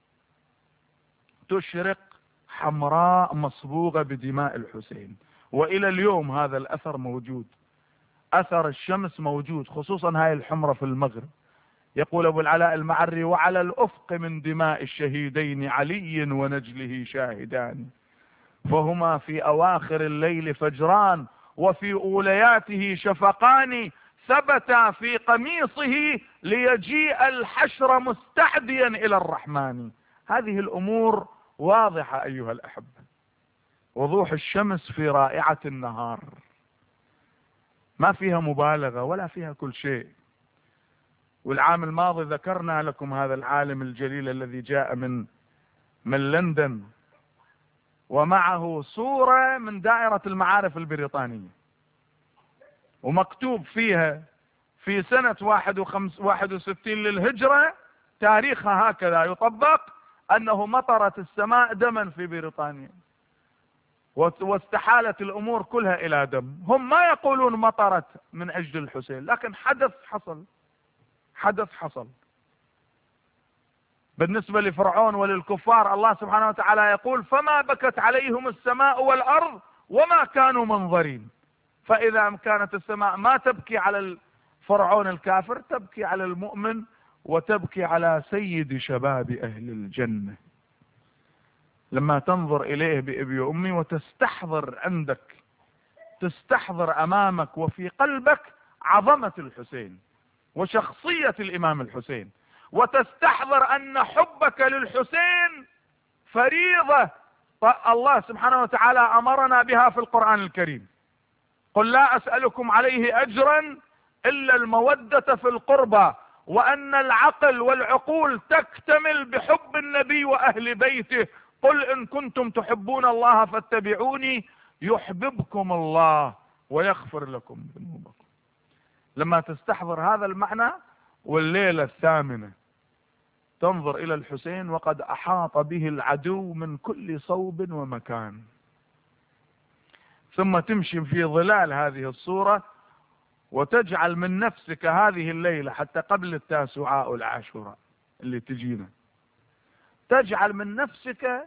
تشرق حمراء مصبوغة بدماء الحسين، وإلى اليوم هذا الأثر موجود، أثر الشمس موجود، خصوصا هاي الحمرة في المغرب. يقول أبو العلاء المعري: وعلى الأفق من دماء الشهيدين علي ونجله شاهدان، فهما في أواخر الليل فجران، وفي أولياته شفقان، ثبتا في قميصه ليجيء الحشر مستعديا إلى الرحمن. هذه الأمور واضحة أيها الأحبة، وضوح الشمس في رائعة النهار، ما فيها مبالغة ولا فيها كل شيء. والعام الماضي ذكرنا لكم هذا العالم الجليل الذي جاء من من لندن، ومعه صورة من دائرة المعارف البريطانية، ومكتوب فيها في سنة واحد وستين للهجرة، تاريخها هكذا يطبق، أنه مطرت السماء دما في بريطانيا، واستحالت الأمور كلها إلى دم. هم ما يقولون مطرت من أجل الحسين، لكن حدث حصل، حدث حصل. بالنسبة لفرعون وللكفار الله سبحانه وتعالى يقول: فما بكت عليهم السماء والأرض وما كانوا منظرين. فإذا كانت السماء ما تبكي على فرعون الكافر، تبكي على المؤمن، وتبكي على سيد شباب أهل الجنة. لما تنظر إليه بأبي وأمي وتستحضر عندك، تستحضر أمامك وفي قلبك عظمة الحسين وشخصية الإمام الحسين، وتستحضر أن حبك للحسين فريضة الله سبحانه وتعالى أمرنا بها في القرآن الكريم: قل لا أسألكم عليه أجرا إلا المودة في القربى، وأن العقل والعقول تكتمل بحب النبي وأهل بيته. قل إن كنتم تحبون الله فاتبعوني يحببكم الله ويغفر لكم ذنوبكم. لما تستحضر هذا المعنى، والليلة الثامنة تنظر إلى الحسين وقد أحاط به العدو من كل صوب ومكان، ثم تمشي في ظلال هذه الصورة وتجعل من نفسك هذه الليلة حتى قبل التاسعاء والعاشوراء اللي تجينا، تجعل من نفسك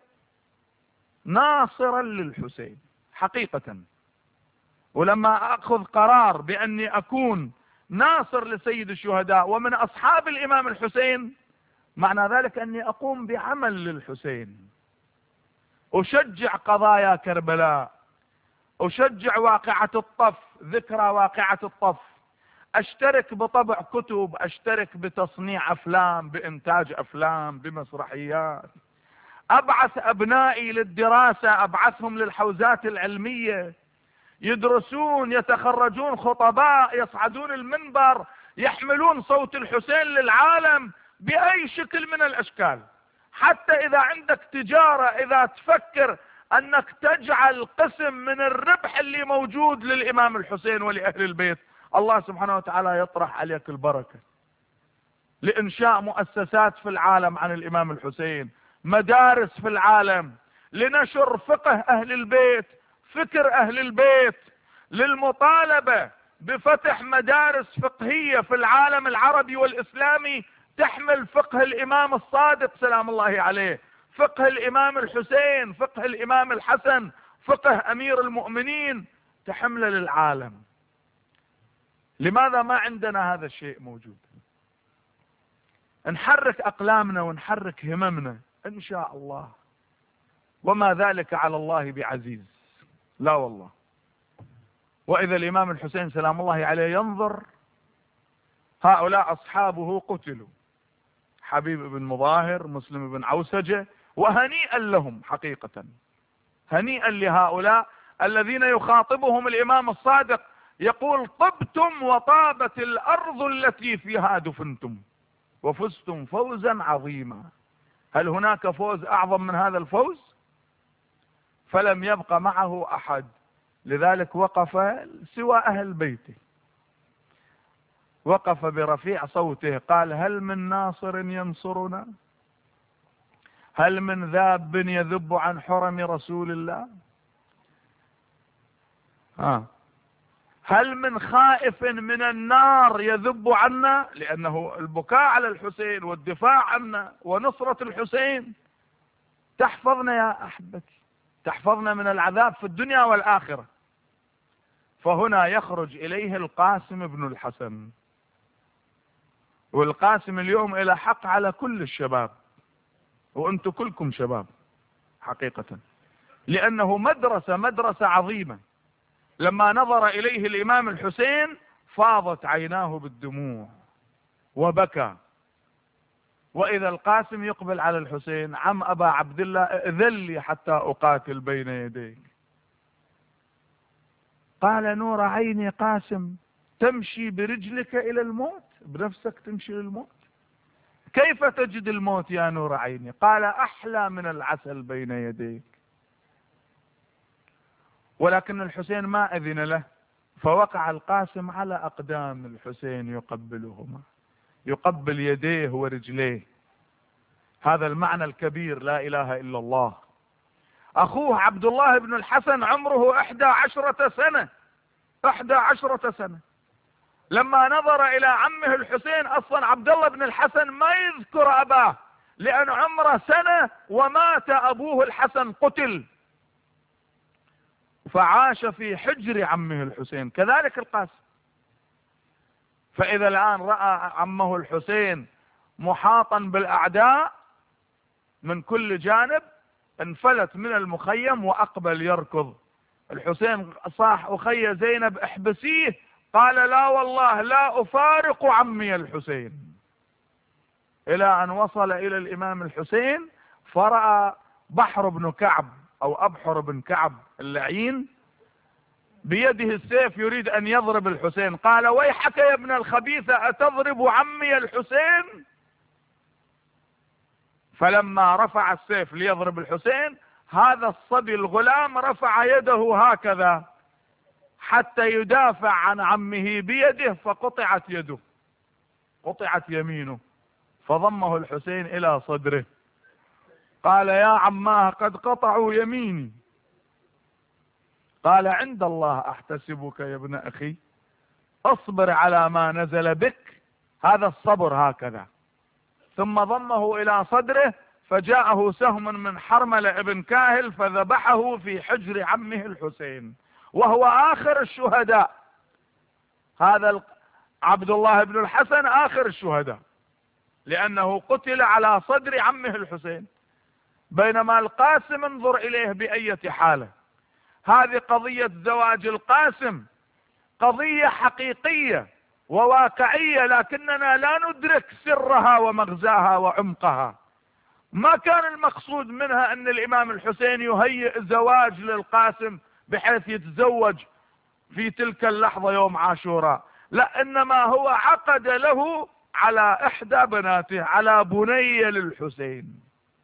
ناصرا للحسين حقيقة. ولما أخذ قرار بأني أكون ناصر لسيد الشهداء ومن أصحاب الإمام الحسين، معنى ذلك أني أقوم بعمل للحسين، أشجع قضايا كربلاء، أشجع واقعة الطف، ذكرى واقعة الطف، أشترك بطبع كتب، أشترك بتصنيع أفلام، بإنتاج أفلام، بمسرحيات، أبعث أبنائي للدراسة، أبعثهم للحوزات العلمية، يدرسون، يتخرجون خطباء، يصعدون المنبر، يحملون صوت الحسين للعالم بأي شكل من الأشكال. حتى إذا عندك تجارة، إذا تفكر أنك تجعل قسم من الربح اللي موجود للإمام الحسين ولأهل البيت، الله سبحانه وتعالى يطرح عليك البركة لإنشاء مؤسسات في العالم عن الإمام الحسين، مدارس في العالم لنشر فقه أهل البيت، فكر أهل البيت، للمطالبة بفتح مدارس فقهية في العالم العربي والإسلامي تحمل فقه الإمام الصادق سلام الله عليه، فقه الإمام الحسين، فقه الإمام الحسن، فقه أمير المؤمنين، تحمله للعالم. لماذا ما عندنا هذا الشيء موجود؟ نحرك أقلامنا ونحرك هممنا إن شاء الله، وما ذلك على الله بعزيز. لا والله. وإذا الإمام الحسين سلام الله عليه ينظر، هؤلاء أصحابه قتلوا، حبيب بن مظاهر، مسلم بن عوسجة، وهنيئا لهم حقيقة، هنيئا لهؤلاء الذين يخاطبهم الإمام الصادق يقول: طبتم وطابت الأرض التي فيها دفنتم وفزتم فوزا عظيما. هل هناك فوز أعظم من هذا الفوز؟ فلم يبق معه أحد، لذلك وقف سوى أهل بيته، وقف برفيع صوته قال: هل من ناصر ينصرنا؟ هل من ذاب يذب عن حرم رسول الله؟ ها هل من خائف من النار يذب عنا؟ لأنه البكاء على الحسين والدفاع عنا ونصرة الحسين تحفظنا يا أحبتي، تحفظنا من العذاب في الدنيا والآخرة. فهنا يخرج إليه القاسم بن الحسن، والقاسم اليوم إلى حق على كل الشباب، وأنتم كلكم شباب حقيقة، لأنه مدرسة مدرسة عظيمة. لما نظر إليه الإمام الحسين فاضت عيناه بالدموع وبكى. وإذا القاسم يقبل على الحسين: عم أبا عبد الله ائذن لي حتى أقاتل بين يديك. قال: نور عيني قاسم، تمشي برجلك إلى الموت؟ بنفسك تمشي للموت؟ كيف تجد الموت يا نور عيني؟ قال: أحلى من العسل بين يديك. ولكن الحسين ما أذن له، فوقع القاسم على أقدام الحسين يقبلهما، يقبل يديه ورجليه. هذا المعنى الكبير، لا إله إلا الله. أخوه عبد الله بن الحسن عمره إحدى عشرة سنة، إحدى عشرة سنة. لما نظر إلى عمه الحسين، أصلا عبد الله بن الحسن ما يذكر أباه لأن عمره سنة ومات أبوه الحسن، قتل، فعاش في حجر عمه الحسين. كذلك القاسم. فإذا الآن رأى عمه الحسين محاطا بالأعداء من كل جانب، انفلت من المخيم وأقبل يركض. الحسين صاح: أخي زينب احبسيه. قال: لا والله لا أفارق عمي الحسين. إلى أن وصل إلى الإمام الحسين فرأى بحر بن كعب أو أبحر بن كعب اللعين بيده السيف يريد أن يضرب الحسين. قال: ويحك يا ابن الخبيثة، أتضرب عمي الحسين؟ فلما رفع السيف ليضرب الحسين، هذا الصبي الغلام رفع يده هكذا حتى يدافع عن عمه بيده، فقطعت يده، قطعت يمينه، فضمه الحسين إلى صدره. قال: يا عماه قد قطعوا يميني. قال: عند الله أحتسبك يا ابن أخي، اصبر على ما نزل بك، هذا الصبر هكذا. ثم ضمه إلى صدره، فجاءه سهم من حرملة ابن كاهل فذبحه في حجر عمه الحسين، وهو آخر الشهداء. هذا عبد الله بن الحسن آخر الشهداء، لأنه قتل على صدر عمه الحسين. بينما القاسم انظر إليه بأية حالة. هذه قضية زواج القاسم قضية حقيقية وواقعية، لكننا لا ندرك سرها ومغزاها وعمقها. ما كان المقصود منها أن الإمام الحسين يهيئ زواج للقاسم بحيث يتزوج في تلك اللحظة يوم عاشوراء، لا، إنما هو عقد له على إحدى بناته، على بنية للحسين،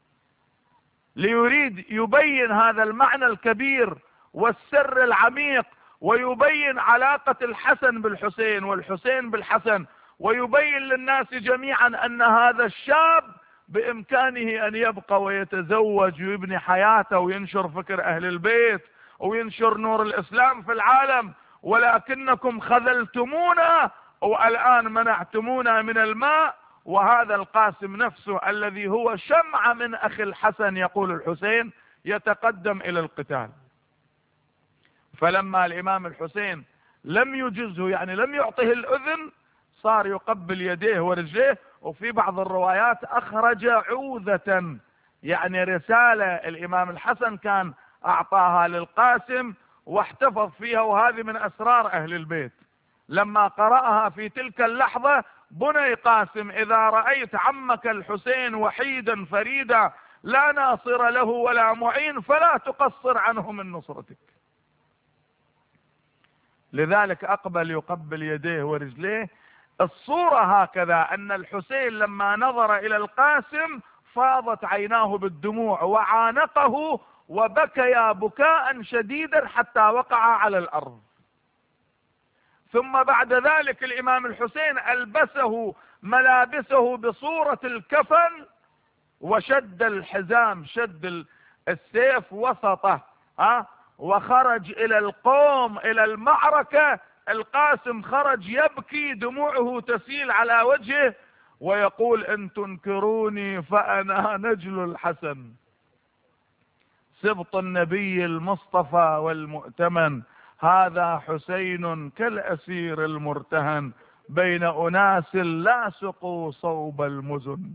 ليريد يبين هذا المعنى الكبير والسر العميق، ويبين علاقة الحسن بالحسين والحسين بالحسن، ويبين للناس جميعا أن هذا الشاب بإمكانه أن يبقى ويتزوج ويبني حياته وينشر فكر أهل البيت وينشر نور الإسلام في العالم، ولكنكم خذلتمونا والآن منعتمونا من الماء وهذا القاسم نفسه الذي هو شمعة من أخي الحسن يقول الحسين يتقدم إلى القتال. فلما الإمام الحسين لم يجزه، يعني لم يعطه الأذن، صار يقبل يديه ورجليه. وفي بعض الروايات أخرج عوذة، يعني رسالة الإمام الحسن كان أعطاها للقاسم واحتفظ فيها، وهذه من أسرار أهل البيت. لما قرأها في تلك اللحظة: بني قاسم، إذا رأيت عمك الحسين وحيدا فريدا لا ناصر له ولا معين فلا تقصر عنه من نصرتك. لذلك أقبل يقبل يديه ورجليه. الصورة هكذا، أن الحسين لما نظر إلى القاسم فاضت عيناه بالدموع وعانقه وبكيا بكاء شديدا حتى وقع على الأرض. ثم بعد ذلك الإمام الحسين ألبسه ملابسه بصورة الكفن وشد الحزام، شد السيف وسطه، ها، وخرج إلى القوم إلى المعركة. القاسم خرج يبكي، دموعه تسيل على وجهه، ويقول: إن تنكروني فأنا نجل الحسن، سبط النبي المصطفى والمؤتمن، هذا حسين كالأسير المرتهن، بين أناس لا سقوا صوب المزن.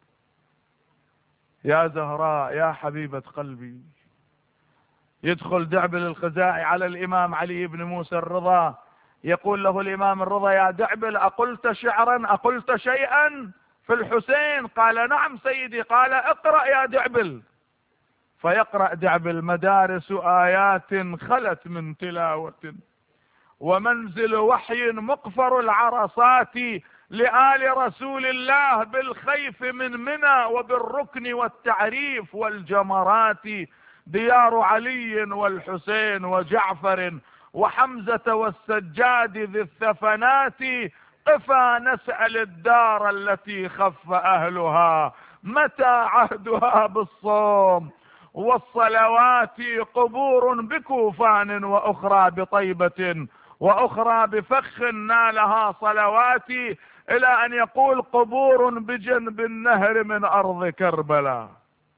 يا زهراء يا حبيبة قلبي. يدخل دعبل الخزاعي على الإمام علي بن موسى الرضا، يقول له الإمام الرضا: يا دعبل، أقلت شعرا، أقلت شيئا في الحسين؟ قال: نعم سيدي. قال: اقرأ يا دعبل. فيقرأ دعبل: مدارس آيات خلت من تلاوة، ومنزل وحي مقفر العرصات، لآل رسول الله بالخيف من منى، وبالركن والتعريف والجمرات، ديار علي والحسين وجعفر وحمزة والسجاد ذي الثفنات، قفا نسأل الدار التي خف أهلها، متى عهدها بالصوم والصلوات، قبور بكوفان وأخرى بطيبة وأخرى بفخ نالها صلواتي، إلى أن يقول: قبور بجنب النهر من أرض كربلاء،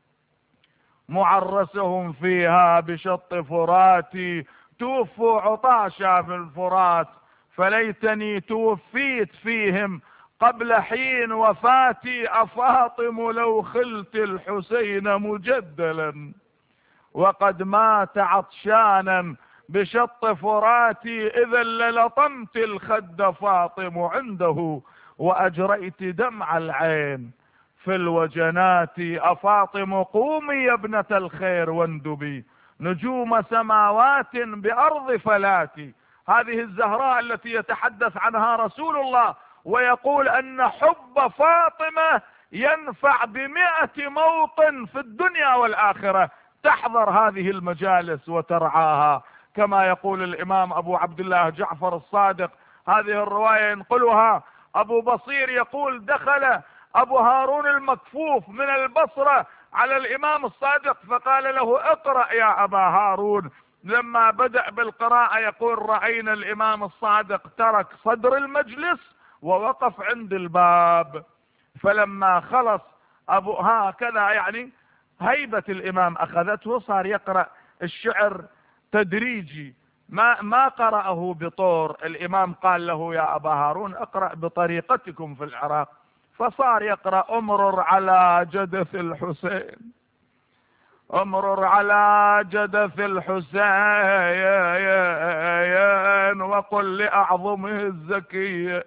معرسهم فيها بشط فراتي، توفوا عطاشا في الفرات، فليتني توفيت فيهم قبل حين وفاتي، أفاطم لو خلت الحسين مجدلا، وقد مات عطشانا بشط فراتي، إذا للطمت الخد فاطم عنده، وأجريت دمع العين في الوجنات، أفاطم قومي يا ابنة الخير واندبي، نجوم سماوات بأرض فلاتي. هذه الزهراء التي يتحدث عنها رسول الله ويقول أن حب فاطمة ينفع بمئة موطن في الدنيا والآخرة. تحضر هذه المجالس وترعاها، كما يقول الإمام أبو عبد الله جعفر الصادق. هذه الرواية ينقلها أبو بصير، يقول: دخل أبو هارون المكفوف من البصرة على الإمام الصادق فقال له: اقرأ يا أبا هارون. لما بدأ بالقراءة يقول: رأينا الإمام الصادق ترك صدر المجلس ووقف عند الباب. فلما خلص أبو هكذا، يعني هيبة الإمام أخذته، صار يقرأ الشعر تدريجي، ما ما قرأه بطور. الإمام قال له: يا أبا هارون اقرأ بطريقتكم في العراق. فصار يقرأ: امرر على جدث الحسين، امرر على جدث الحسين، وقل لأعظمه الزكي،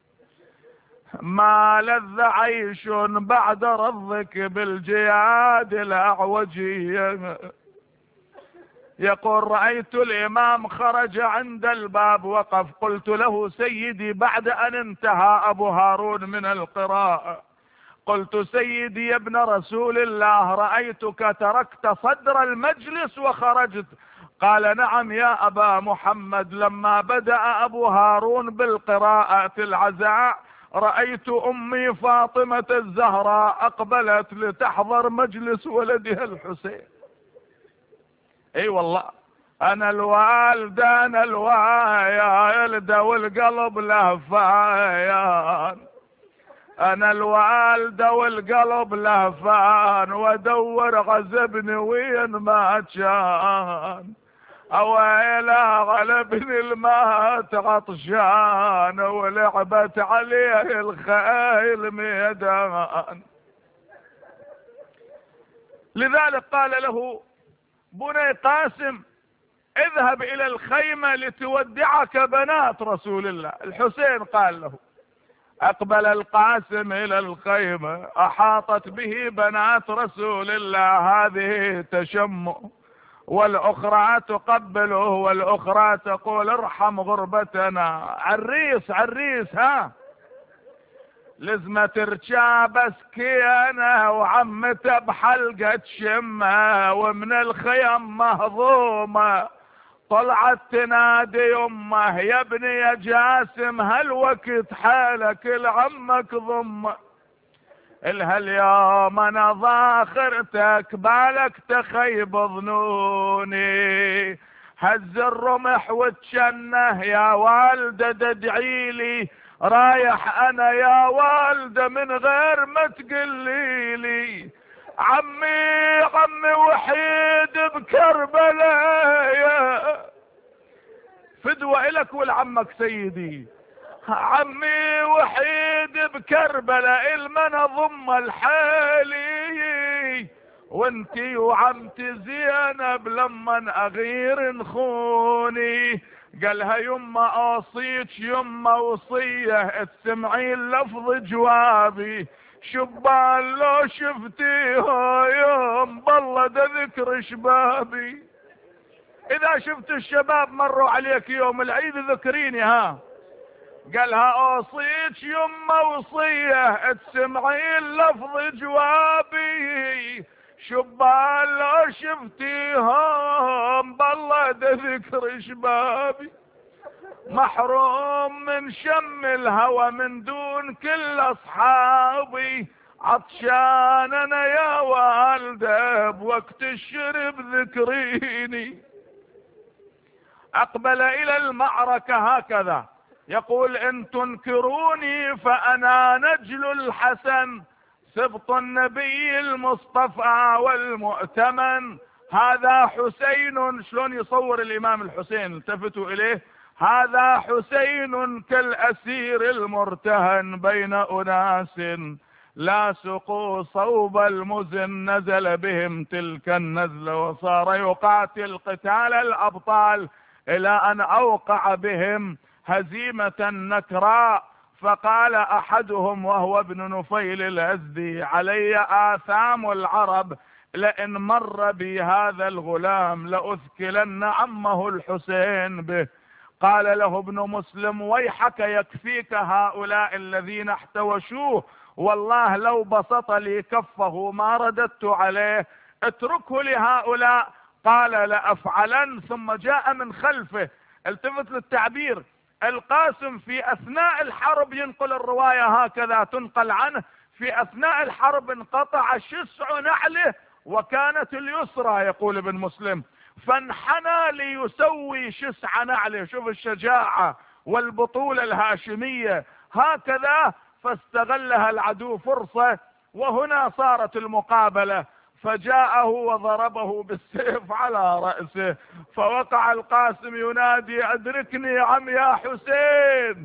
ما لذ عيش بعد رضك بالجياد الأعوجية. يقول: رأيت الإمام خرج عند الباب وقف، قلت له: سيدي، بعد أن انتهى أبو هارون من القراءة، قلت: سيدي يا ابن رسول الله، رأيتك تركت صدر المجلس وخرجت. قال: نعم يا أبا محمد، لما بدأ أبو هارون بالقراءة العزاء رأيت أمي فاطمة الزهراء أقبلت لتحضر مجلس ولدها الحسين. اي والله، انا الوالد انا الوايا يلد والقلب له فايان، انا الوالدة والقلب لهفان، وادور غزبني وين ما كان، اويلا غلبني المات عطشان، ولعبت عليه الخيل ميدان. لذلك قال له بني قاسم اذهب الى الخيمة لتودعك بنات رسول الله. الحسين قال له. اقبل القاسم الى الخيمة، احاطت به بنات رسول الله، هذه تشم والاخرى تقبله والاخرى تقول ارحم غربتنا. عريس عريس ها، لزمة رجاب سكينة وعمته بحلقة شمة، ومن الخيم مهضومة طلعت تنادي امه يا ابني يا جاسم هالوقت حالك لعمك ضمه، الها اليوم انا ضاخرتك بالك تخيب ظنوني، هز الرمح وتشنه يا والده تدعيلي، رايح انا يا والده من غير ما تقليلي، عمي عمي وحيد بكربلاء، فدوة الك ولعمك سيدي، عمي وحيد بكربلاء المنى ضم الحالي، وانتي وعمتي زينب لما اغير نخوني، قالها يما اوصيك يما وصيه تسمعين لفظ جوابي، شبان لو شفتيها يوم بالله ده ذكر شبابي، اذا شفت الشباب مروا عليك يوم العيد ذكريني ها. قالها اوصيك يما وصيه تسمعين لفظ جوابي، شبان لو شفتيهم بالله ده ذكر شبابي، محروم من شم الهوى من دون كل اصحابي، عطشان انا يا والده بوقت الشرب ذكريني. اقبل الى المعركة هكذا يقول ان تنكروني فانا نجل الحسن، سبط النبي المصطفى والمؤتمن، هذا حسين. شلون يصور الامام الحسين؟ التفتوا اليه، هذا حسين كالاسير المرتهن بين اناس، لا سقوا صوب المزن نزل بهم تلك النزل، وصار يقاتل قتال الابطال الى ان اوقع بهم هزيمة نكراء. فقال احدهم وهو ابن نفيل الازدي علي آثام العرب لئن مر بي هذا الغلام لأثكلن عمه الحسين به. قال له ابن مسلم ويحك يكفيك هؤلاء الذين احتوشوه، والله لو بسط لي كفه ما رددت عليه، اتركه لهؤلاء. قال لأفعلن. ثم جاء من خلفه، التفت للتعبير، القاسم في اثناء الحرب ينقل الرواية هكذا تنقل عنه، في اثناء الحرب انقطع شسع نعله وكانت اليسرى يقول ابن مسلم، فانحنى ليسوي شسع نعله. شوف الشجاعة والبطولة الهاشمية هكذا، فاستغلها العدو فرصة، وهنا صارت المقابلة، فجاءه وضربه بالسيف على رأسه، فوقع القاسم ينادي ادركني عم يا حسين.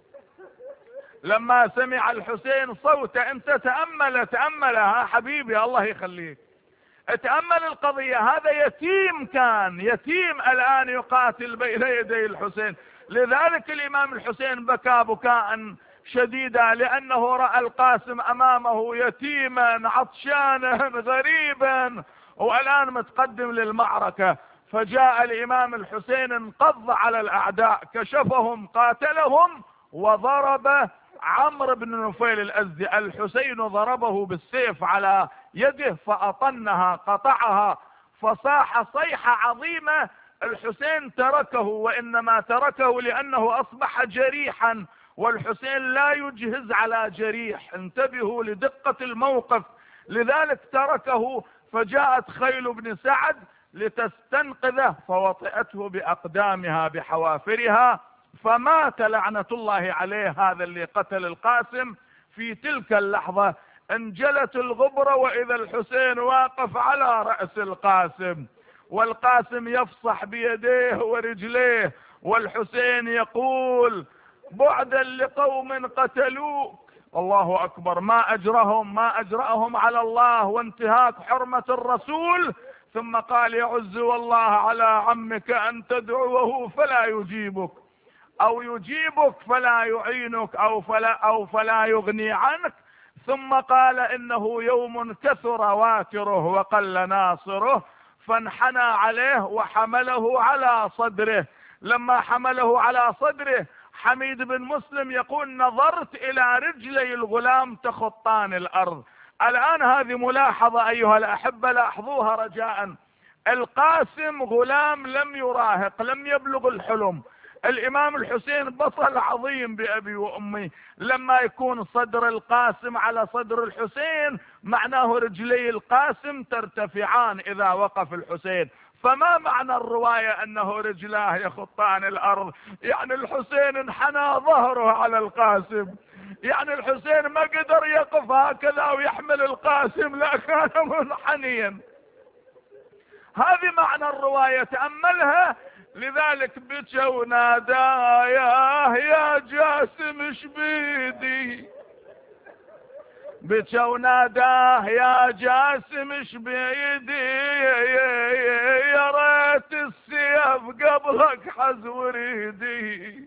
لما سمع الحسين صوته، انت تأمل تأملها حبيبي الله يخليك، تأمل القضية، هذا يتيم كان يتيم الآن يقاتل بين يدي الحسين. لذلك الإمام الحسين بكى بكاء شديدا لأنه رأى القاسم أمامه يتيما عطشانا غريبا والآن متقدم للمعركة. فجاء الإمام الحسين انقض على الأعداء، كشفهم قاتلهم وضرب عمرو بن نفيل الأزدي. الحسين ضربه بالسيف على يده فأطنها قطعها، فصاح صيحة عظيمة. الحسين تركه، وإنما تركه لأنه أصبح جريحا، والحسين لا يجهز على جريح، انتبهوا لدقة الموقف. لذلك تركه، فجاءت خيل بن سعد لتستنقذه فوطئته بأقدامها بحوافرها، فمات لعنة الله عليه هذا اللي قتل القاسم. في في تلك اللحظة انجلت الغبرة، وإذا الحسين واقف على رأس القاسم، والقاسم يفصح بيديه ورجليه، والحسين يقول: بعدا لقوم قتلوك. الله أكبر، ما أجرهم ما أجرأهم على الله وانتهاك حرمة الرسول. ثم قال: يعز والله على عمك أن تدعوه فلا يجيبك، أو يجيبك فلا يعينك، أو فلا, أو فلا يغني عنك. ثم قال: إنه يوم كثر واتره وقل ناصره. فانحنى عليه وحمله على صدره. لما حمله على صدره، حميد بن مسلم يقول: نظرت إلى رجلي الغلام تخطان الأرض. الآن هذه ملاحظة أيها الأحبة، لاحظوها رجاء. القاسم غلام لم يراهق، لم يبلغ الحلم. الإمام الحسين بطل عظيم بأبي وأمي. لما يكون صدر القاسم على صدر الحسين، معناه رجلي القاسم ترتفعان إذا وقف الحسين. فما معنى الرواية أنه رجلاه يخطان الأرض؟ يعني الحسين انحنى ظهره على القاسم، يعني الحسين ما قدر يقف هكذا ويحمل القاسم، لا كان منحنيا. هذه معنى الرواية، تأملها. لذلك بكى وناداياه: يا جاسم اش بيدي، بكى وناداه: يا جاسم اش بيدي، يا ريت السيف قبلك حز وريدي.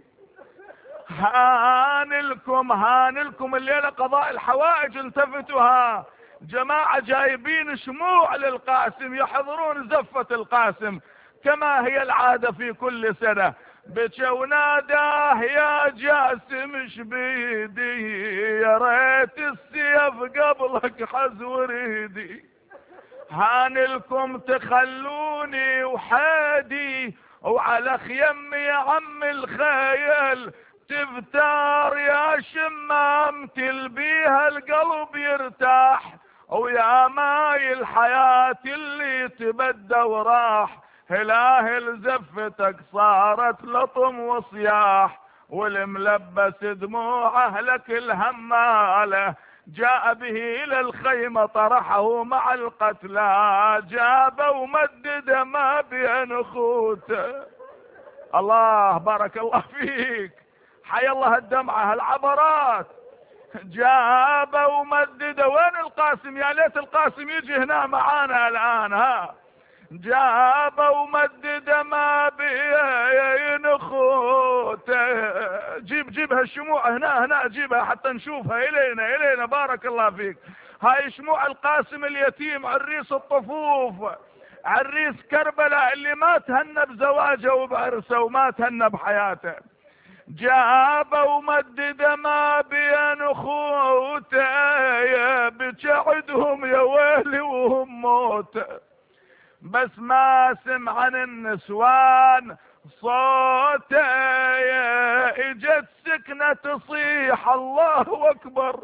هان لكم هان لكم الليلة قضاء الحوائج. التفتوها جماعة جايبين شموع للقاسم، يحضرون زفة القاسم كما هي العادة في كل سنة. بكى وناداه: يا جاسم اش بيدي، يا ريت السيف قبلك حز وريدي. هان لكم تخلوني وحادي، وعلى خيمي يا عم الخيل تفتار يا شمام تلبيها القلب يرتاح، ويا ماي الحياة اللي تبدى وراح، هلاهل زفتك صارت لطم وصياح، والملبس دموعه لك الهماله، جاء به الى الخيمة طرحه مع القتلى، جاب ومدد ما بين اخوته. الله بارك الله فيك، حي الله الدمعة العبرات. جاب ومدد. وين القاسم؟ يا ليت القاسم يجي هنا معانا الان. ها جاب ومدد ما بين اخوته. جيب جيب هالشموع هنا هنا، جيبها حتى نشوفها. الينا الينا بارك الله فيك. هاي شموع القاسم اليتيم، عريس الطفوف، عريس كربلاء، اللي ما تهنى بزواجه وبعرسه وما تهنى بحياته. جاب ومدد ما بين اخوته، يا بتعدهم يا ويلي وهم موته. بس ما سمع عن النسوان صوته، اجت سكنة تصيح الله اكبر.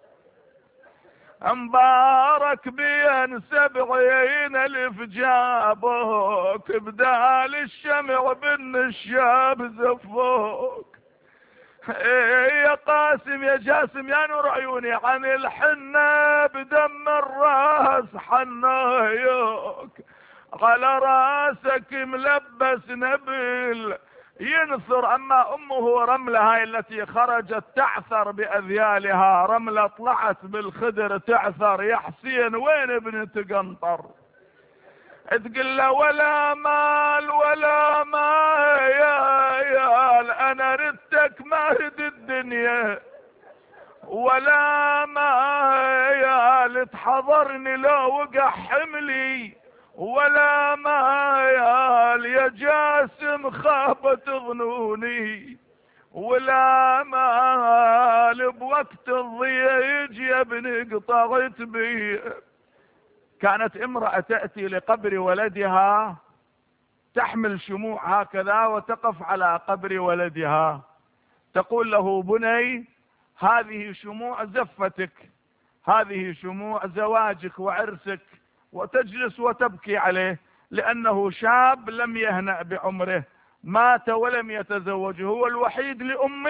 مبارك بين سبعين الف جابوك، بدال الشمع بالنشاب زفوك. يا قاسم يا جاسم يا نور عيوني، عن الحنة بدم الراس حنايوك، على راسك ملبس نبيل ينثر. اما امه رملة هاي التي خرجت تعثر باذيالها، رملة طلعت بالخدر تعثر. يا حسين وين ابنة قنطر؟ تقول له: ولا مال ولا ما يا يال، انا ردتك ما رد الدنيا، ولا ما يال تحضرني لو وقع حملي، ولا ما يال يا جاسم خابت ظنوني، ولا مال بوقت الضيج يا ابني قطعت بي. كانت امرأة تأتي لقبر ولدها تحمل شموع هكذا وتقف على قبر ولدها، تقول له: بني، هذه شموع زفتك، هذه شموع زواجك وعرسك، وتجلس وتبكي عليه لأنه شاب لم يهنأ بعمره، مات ولم يتزوج، هو الوحيد لأمه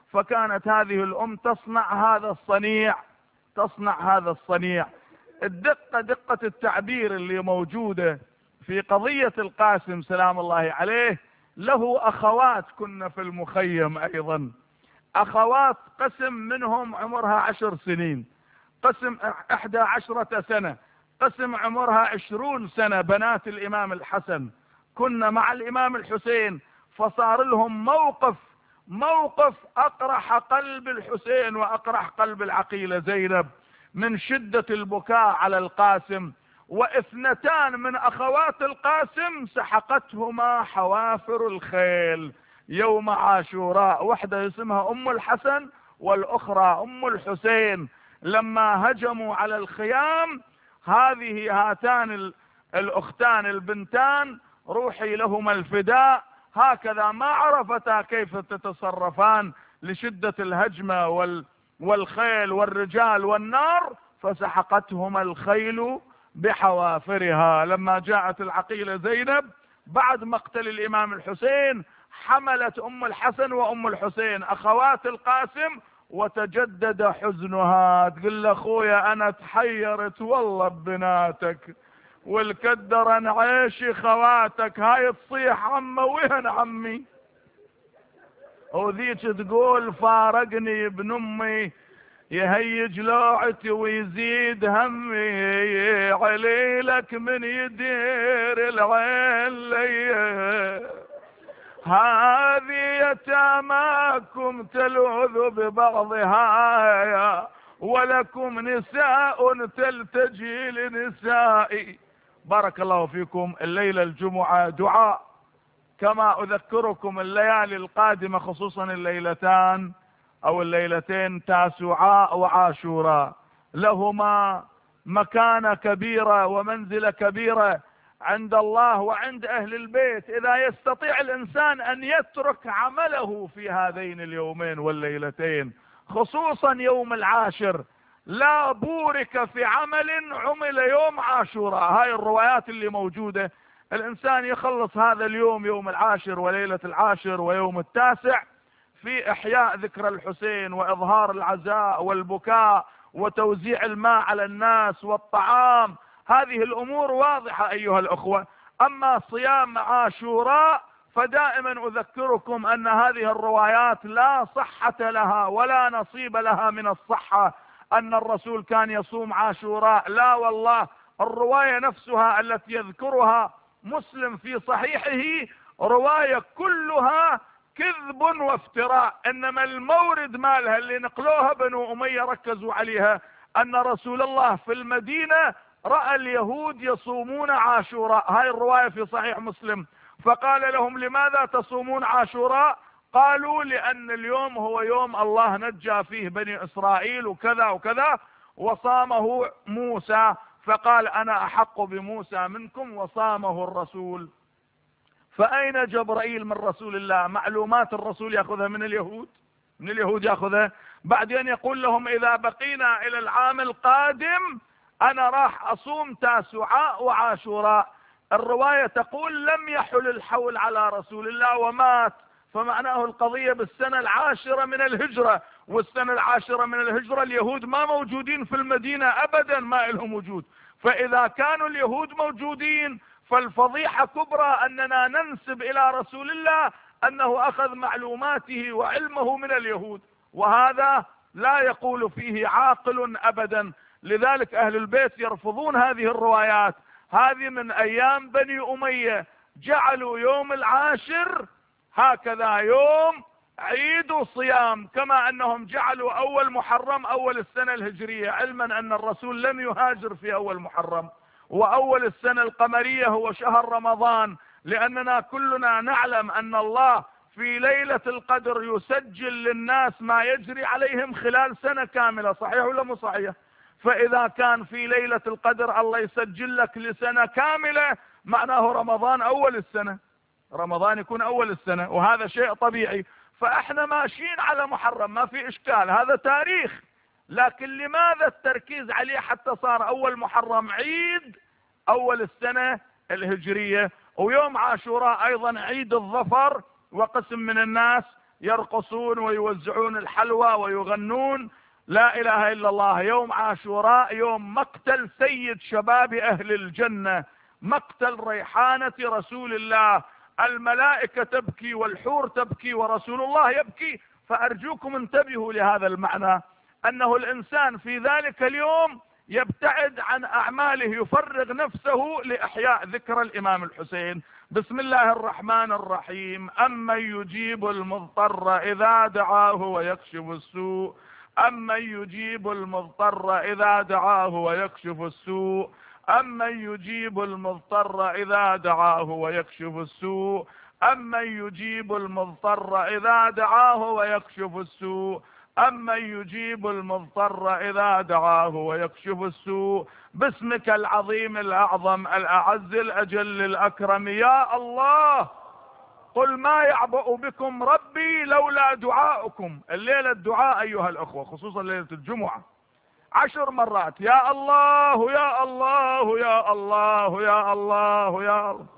فكانت هذه الأم تصنع هذا الصنيع تصنع هذا الصنيع. الدقة دقة التعبير اللي موجودة في قضية القاسم سلام الله عليه. له أخوات كنا في المخيم أيضا، أخوات قسم منهم عمرها عشر سنين، قسم إحدى عشرة سنة، قسم عمرها عشرون سنة، بنات الإمام الحسن. كنا مع الإمام الحسين، فصار لهم موقف موقف أقرح قلب الحسين وأقرح قلب العقيلة زينب من شدة البكاء على القاسم. واثنتان من أخوات القاسم سحقتهما حوافر الخيل يوم عاشوراء، واحدة اسمها أم الحسن والأخرى أم الحسين. لما هجموا على الخيام، هذه هاتان الأختان البنتان روحي لهما الفداء، هكذا ما عرفتا كيف تتصرفان لشدة الهجمة وال والخيل والرجال والنار، فسحقتهما الخيل بحوافرها. لما جاءت العقيلة زينب بعد مقتل الإمام الحسين، حملت أم الحسن وأم الحسين أخوات القاسم، وتجدد حزنها، تقول أخويا أنا تحيرت والله ببناتك، والكدر نعيشي خواتك، هاي تصيح عمه وين عمي، وذيك تقول فارقني ابن امي يهيج لوعتي ويزيد همي، عليلك من يدير العين لي، هذه يتاماكم تلوذ ببعضها، ولكم نساء تلتجي لنسائي. بارك الله فيكم. الليلة الجمعة دعاء، كما أذكركم الليالي القادمة خصوصا الليلتان أو الليلتين تاسوعاء وعاشوراء لهما مكانة كبيرة ومنزلة كبيرة عند الله وعند أهل البيت. إذا يستطيع الإنسان أن يترك عمله في هذين اليومين والليلتين، خصوصا يوم العاشر، لا بورك في عمل عمل يوم عاشوراء. هاي الروايات اللي موجودة، الإنسان يخلص هذا اليوم، يوم العاشر وليلة العاشر ويوم التاسع، في إحياء ذكر الحسين وإظهار العزاء والبكاء وتوزيع الماء على الناس والطعام. هذه الأمور واضحة أيها الأخوة. أما صيام عاشوراء فدائما أذكركم أن هذه الروايات لا صحة لها ولا نصيب لها من الصحة أن الرسول كان يصوم عاشوراء، لا والله. الرواية نفسها التي يذكرها مسلم في صحيحه رواية كلها كذب وافتراء، انما المورد مالها اللي نقلوها بنو امية ركزوا عليها ان رسول الله في المدينة رأى اليهود يصومون عاشوراء. هاي الرواية في صحيح مسلم. فقال لهم لماذا تصومون عاشوراء؟ قالوا لان اليوم هو يوم الله نجى فيه بني اسرائيل وكذا وكذا، وصامه موسى، فقال انا احق بموسى منكم، وصامه الرسول. فأين جبرائيل من رسول الله؟ معلومات الرسول يأخذها من اليهود، من اليهود يأخذها. بعدين يقول لهم إذا بقينا إلى العام القادم أنا راح أصوم تاسوعاء وعاشوراء. الرواية تقول لم يحل الحول على رسول الله ومات، فمعناه القضية بالسنة العاشرة من الهجرة، والسنة العاشرة من الهجرة اليهود ما موجودين في المدينة أبدا، ما لهم وجود. فإذا كانوا اليهود موجودين فالفضيحة كبرى أننا ننسب إلى رسول الله أنه أخذ معلوماته وعلمه من اليهود، وهذا لا يقول فيه عاقل أبدا. لذلك أهل البيت يرفضون هذه الروايات. هذه من أيام بني أمية، جعلوا يوم العاشر هكذا يوم عيد وصيام، كما أنهم جعلوا أول محرم أول السنة الهجرية، علما أن الرسول لم يهاجر في أول محرم، وأول السنة القمرية هو شهر رمضان، لأننا كلنا نعلم أن الله في ليلة القدر يسجل للناس ما يجري عليهم خلال سنة كاملة. صحيح ولا مو صحيح؟ فإذا كان في ليلة القدر الله يسجل لك لسنة كاملة، معناه رمضان أول السنة، رمضان يكون أول السنة، وهذا شيء طبيعي. فإحنا ماشيين على محرم، ما في إشكال، هذا تاريخ. لكن لماذا التركيز عليه حتى صار أول محرم عيد أول السنة الهجرية؟ ويوم عاشوراء أيضا عيد الظفر، وقسم من الناس يرقصون ويوزعون الحلوى ويغنون لا إله إلا الله. يوم عاشوراء يوم مقتل سيد شباب أهل الجنة، مقتل ريحانة رسول الله. الملائكة تبكي والحور تبكي ورسول الله يبكي. فأرجوكم انتبهوا لهذا المعنى، أنه الإنسان في ذلك اليوم يبتعد عن أعماله، يفرغ نفسه لإحياء ذكر الإمام الحسين. بسم الله الرحمن الرحيم. أمن يجيب المضطر إذا دعاه ويكشف السوء، أمن يجيب المضطر إذا دعاه ويكشف السوء، أمن يجيب المضطر إذا دعاه ويكشف السوء، أمن يجيب المضطر إذا دعاه ويكشف السوء، أمن يجيب المضطر إذا دعاه ويكشف السوء. باسمك العظيم الأعظم الأعز الأجل الأكرم يا الله. قل ما يعبأ بكم ربي لولا دعاؤكم. الليلة الدعاء أيها الأخوة، خصوصا ليلة الجمعة، عشر مرات يا الله يا الله يا الله يا الله يا الله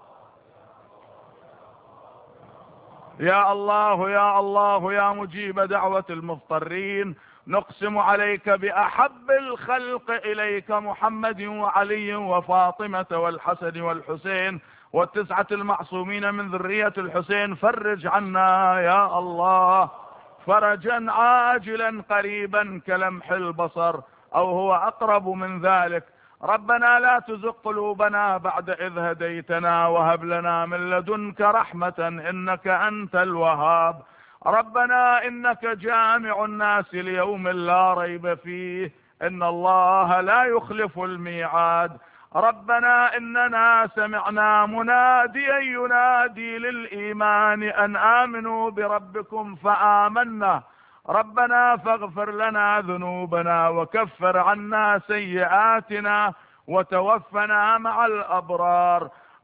يا الله يا الله يا مجيب دعوة المضطرين. نقسم عليك بأحب الخلق إليك محمد وعلي وفاطمة والحسن والحسين والتسعة المعصومين من ذرية الحسين. فرج عنا يا الله فرجا عاجلا قريبا كلمح البصر أو هو أقرب من ذلك. ربنا لا تزغ قلوبنا بعد إذ هديتنا وهب لنا من لدنك رحمة إنك أنت الوهاب. ربنا إنك جامع الناس ليوم لا ريب فيه، إن الله لا يخلف الميعاد. ربنا إننا سمعنا مناديا ينادي للإيمان أن آمنوا بربكم فآمنا. ربنا فاغفر لنا ذنوبنا وكفر عنا سيئاتنا وتوفنا مع الأبرار.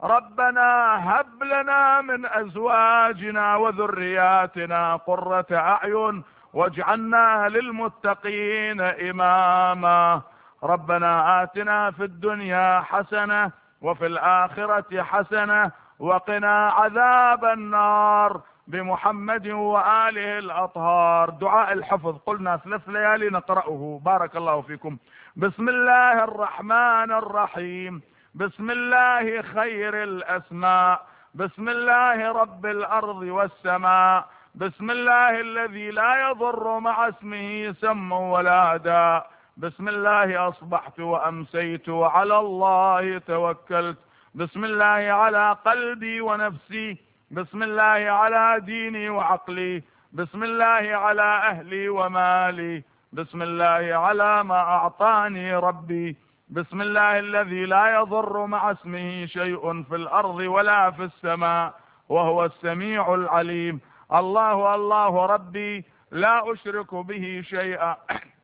ربنا هب لنا من أزواجنا وذرياتنا قرة أعين واجعلنا للمتقين إماما. ربنا آتنا في الدنيا حسنة وفي الآخرة حسنة وقنا عذاب النار بمحمد وآله الأطهار. دعاء الحفظ قلنا ثلاث ليالي نقرأه. بارك الله فيكم. بسم الله الرحمن الرحيم. بسم الله خير الأسماء. بسم الله رب الأرض والسماء. بسم الله الذي لا يضر مع اسمه سم ولا داء. بسم الله أصبحت وأمسيت وعلى الله توكلت. بسم الله على قلبي ونفسي. بسم الله على ديني وعقلي. بسم الله على أهلي ومالي. بسم الله على ما أعطاني ربي. بسم الله الذي لا يضر مع اسمه شيء في الأرض ولا في السماء وهو السميع العليم. الله الله ربي لا أشرك به شيئا.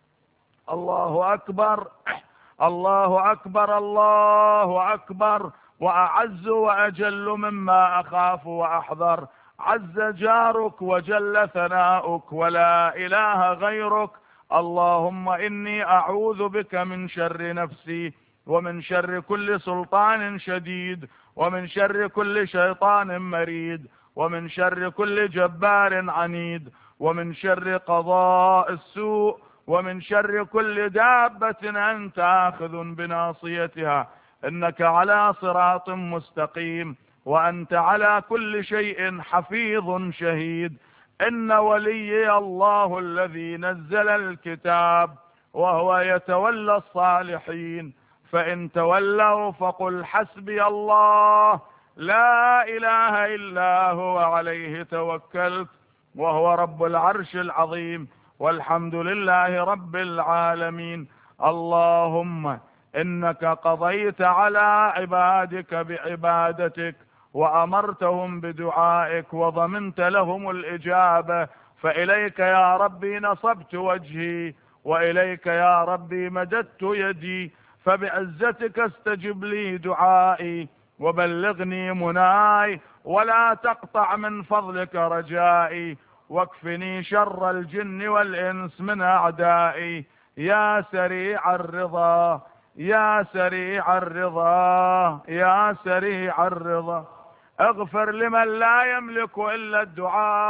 الله أكبر الله أكبر الله أكبر وأعز وأجل مما أخاف وأحذر. عز جارك وجل ثناؤك ولا إله غيرك. اللهم إني أعوذ بك من شر نفسي ومن شر كل سلطان شديد ومن شر كل شيطان مريد ومن شر كل جبار عنيد ومن شر قضاء السوء ومن شر كل دابة أنت آخذ بناصيتها. إنك على صراط مستقيم وأنت على كل شيء حفيظ شهيد. إن وليي الله الذي نزل الكتاب وهو يتولى الصالحين. فإن تولوا فقل حسبي الله لا إله إلا هو عليه توكلت وهو رب العرش العظيم والحمد لله رب العالمين. اللهم إنك قضيت على عبادك بعبادتك وأمرتهم بدعائك وضمنت لهم الإجابة. فإليك يا ربي نصبت وجهي وإليك يا ربي مددت يدي. فبعزتك استجب لي دعائي وبلغني مناي ولا تقطع من فضلك رجائي. واكفني شر الجن والإنس من أعدائي. يا سريع الرضا يا سريع الرضا يا سريع الرضا. اغفر لمن لا يملك إلا الدعاء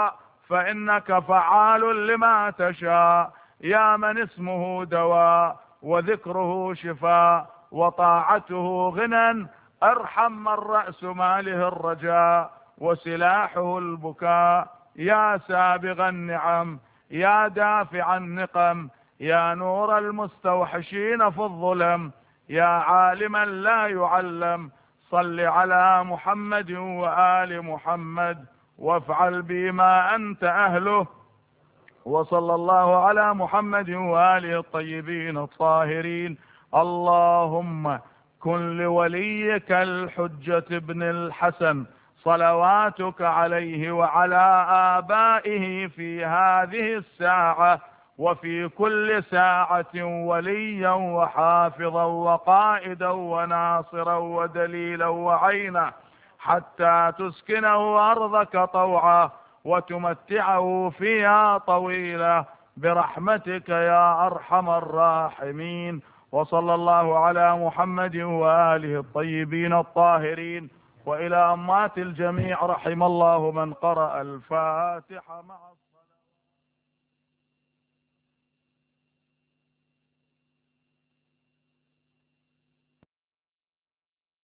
فإنك فعال لما تشاء، يا من اسمه دواء وذكره شفاء وطاعته غنى، ارحم من رأس ماله الرجاء وسلاحه البكاء، يا سابغ النعم، يا دافع النقم، يا نور المستوحشين في الظلم، يا عالما لا يعلم، صل على محمد وآل محمد وافعل بما أنت أهله. وصلى الله على محمد وآله الطيبين الطاهرين. اللهم كن لوليك الحجة ابن الحسن صلواتك عليه وعلى آبائه في هذه الساعة وفي كل ساعة وليا وحافظا وقائدا وناصرا ودليلا وعينا، حتى تسكنه أرضك طوعا وتمتعه فيها طويلا برحمتك يا أرحم الراحمين. وصلى الله على محمد وآله الطيبين الطاهرين. وإلى أموات الجميع رحم الله من قرأ الفاتحة مع